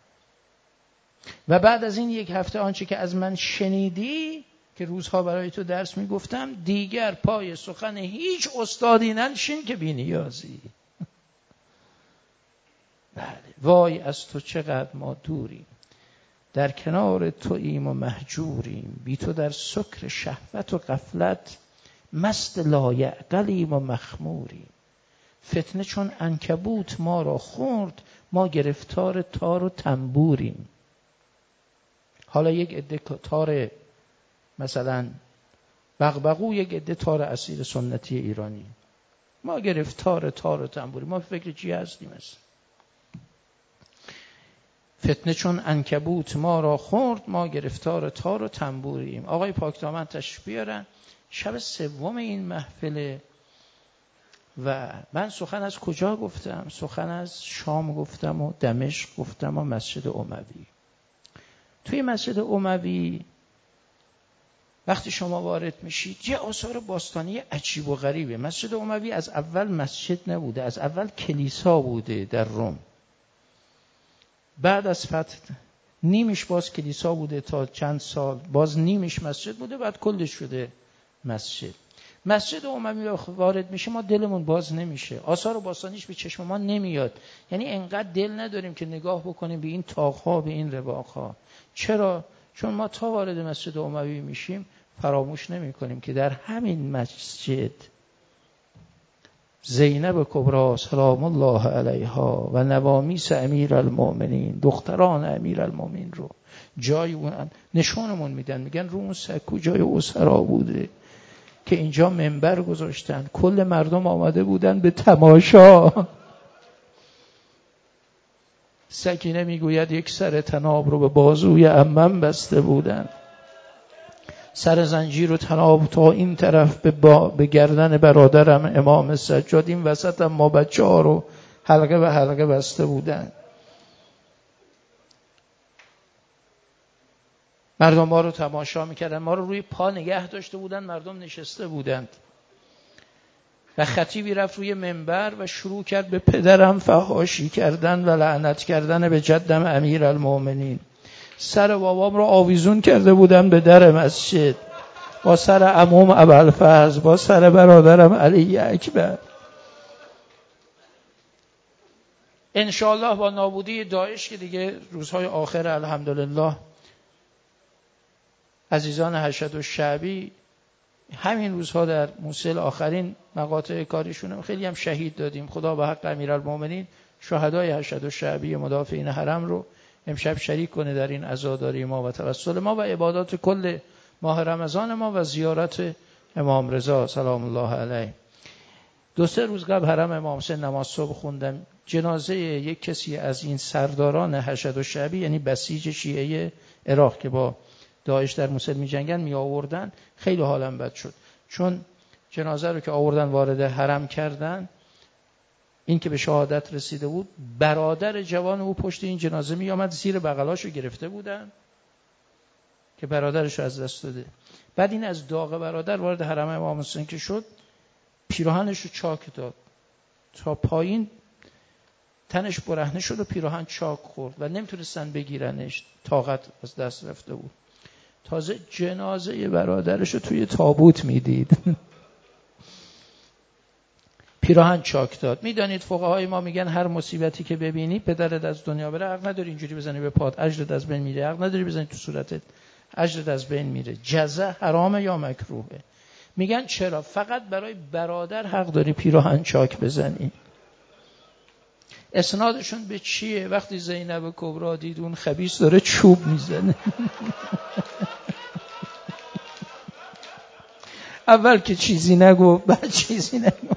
و بعد از این یک هفته آنچه که از من شنیدی که روزها برای تو درس میگفتم، دیگر پای سخن هیچ استادی ننشین که بی نیازی. بله وای از تو چقدر ما دوریم، در کنار توییم و مهجوریم، بی تو در سکر شهوت و غفلت مست لایعقلیم و مخموریم. فتنه چون عنکبوت ما را خورد، ما گرفتار تار و تنبوریم. حالا یک عده تار مثلا بغبغو، یک عده تار اصیل سنتی ایرانی، ما گرفتار تار و تنبوریم. ما فکر چی هستیم اصلا؟ فتنه چون عنکبوت ما را خورد، ما گرفتار تار و تنبوریم. آقای پاکدامن تشریف بیارن. شب سوم این محفله و من سخن از کجا گفتم؟ سخن از شام گفتم و دمشق گفتم و مسجد اموی. توی مسجد اموی وقتی شما وارد میشید یه آثار باستانی عجیب و غریبه. مسجد اموی از اول مسجد نبوده، از اول کلیسا بوده در روم. بعد از فتح نیمش باز کلیسا بوده تا چند سال، باز نیمش مسجد بوده، بعد کلش شده مسجد. مسجد اموی وارد میشه ما دلمون باز نمیشه، آثار باستانیش به چشم ما نمیاد. یعنی انقدر دل نداریم که نگاه بکنیم به این طاق‌ها، به این رواق‌ها. چرا؟ چون ما تا وارد مسجد اموی میشیم فراموش نمی‌کنیم که در همین مسجد زینب کبری سلام الله علیها و نوامیس امیرالمؤمنین، دختران امیرالمؤمنین رو جای نشونمون میدن، میگن رو اون سکو جای اسرا بوده که اینجا منبر گذاشتن، کل مردم آمده بودن به تماشا. سکینه میگوید یک سر طناب رو به بازوی عمم بسته بودن، سر زنجیر و طناب تا این طرف به گردن برادرم امام سجاد، این وسط هم ما بچه ها رو حلقه به حلقه بسته بودن. مردم ما رو تماشا میکردن، ما رو روی پا نگه داشته بودن، مردم نشسته بودند. و خطیبی رفت روی منبر و شروع کرد به پدرم فحاشی کردن و لعنت کردن به جدم امیرالمؤمنین. سر بابام رو آویزون کرده بودن به در مسجد، با سر عموم ابوالفضل، با سر برادرم علی اکبر. انشاءالله با نابودی داعش که دیگه روزهای آخر الحمدلله عزیزان حشد و شعبی همین روزها در موصل آخرین مقاطع کاریشون خیلی هم شهید دادیم. خدا به حق امیرالمؤمنین شهدای حشد و شعبی مدافعین حرم رو امشب شریک کنه در این عزاداری ما و توسل ما و عبادات کل ماه رمضان ما و زیارت امام رضا سلام الله علیه. 2-3 روز قبل حرم امام حسین نماز صبح خوندم، جنازه یک کسی از این سرداران حشد و شعبی، یعنی بسیج شیعه عراق که با داعش در موصل می جنگن، می آوردن. خیلی حالم بد شد، چون جنازه رو که آوردن وارد حرم کردن، این که به شهادت رسیده بود، برادر جوان او پشت این جنازه می آمد، زیر بغلاشو گرفته بودن که برادرش از دست داده. بعد این از داغ برادر وارد حرم امام حسین که شد، پیراهنش رو چاک داد تا پایین، تنش برهنه شد و پیراهن چاک خورد و نمیتونستن بگیرنش، طاقت از دست رفته بود. تازه جنازه برادرش رو توی تابوت میدید. پیراهن چاک داد. میدانید فقهای ما میگن هر مصیبتی که ببینی، پدرت از دنیا بره، حق نداری اینجوری بزنی به پات، اجرت از بین میره، حق نداری بزنی تو صورتت، اجرت از بین میره. جزع حرامه یا مکروهه؟ میگن چرا؟ فقط برای برادر حق داری پیراهن چاک بزنی. اسنادشون به چیه؟ وقتی زینب کبری دید اون خبیث داره چوب میزنه، اول که چیزی نگو، بعد چیزی نگو.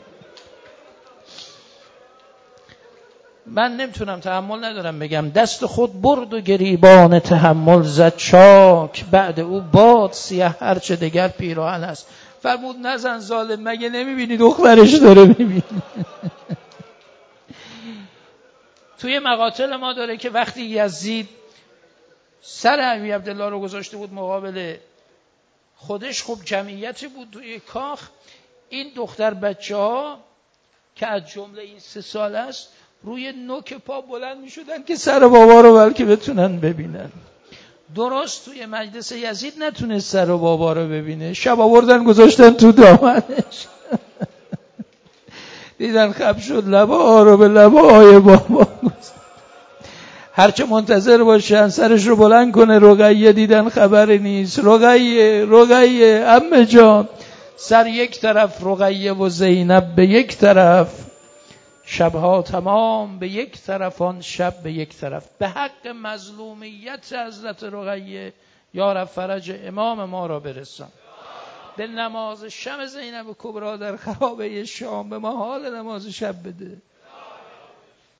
من نمیتونم، تحمل ندارم بگم دست خود برد و گریبان تحمل زد چاک، بعد او باد سیاه هرچه دگر پیراهن است. فرمود نزن ظالم، مگه نمیبینی دخترش داره میبینی؟ توی مقاتل ما داره که وقتی یزید سر علی عبدالله رو گذاشته بود مقابل خودش، خب جمعیتی بود توی کاخ، این دختر بچه ها که از جمله این 3 سال است روی نوک پا بلند می شدن که سر بابا رو بلکه بتونن ببینن. درست توی مجلس یزید نتونست سر بابا رو ببینه، شب آوردن گذاشتن تو دامنش. دیدن خب شد، لبا رو به لبای بابا گذاشت. هرچه منتظر باشن سرش رو بلند کنه، رقیه دیدن خبری نیست، رقیه عمه جان، سر یک طرف، رقیه و زینب به یک طرف، شبها تمام به یک طرف، آن شب به یک طرف. به حق مظلومیت حضرت رقیه یا رب فرج امام ما را برسان. به نماز شب زینب کبری در خرابه شام به ما حال نماز شب بده.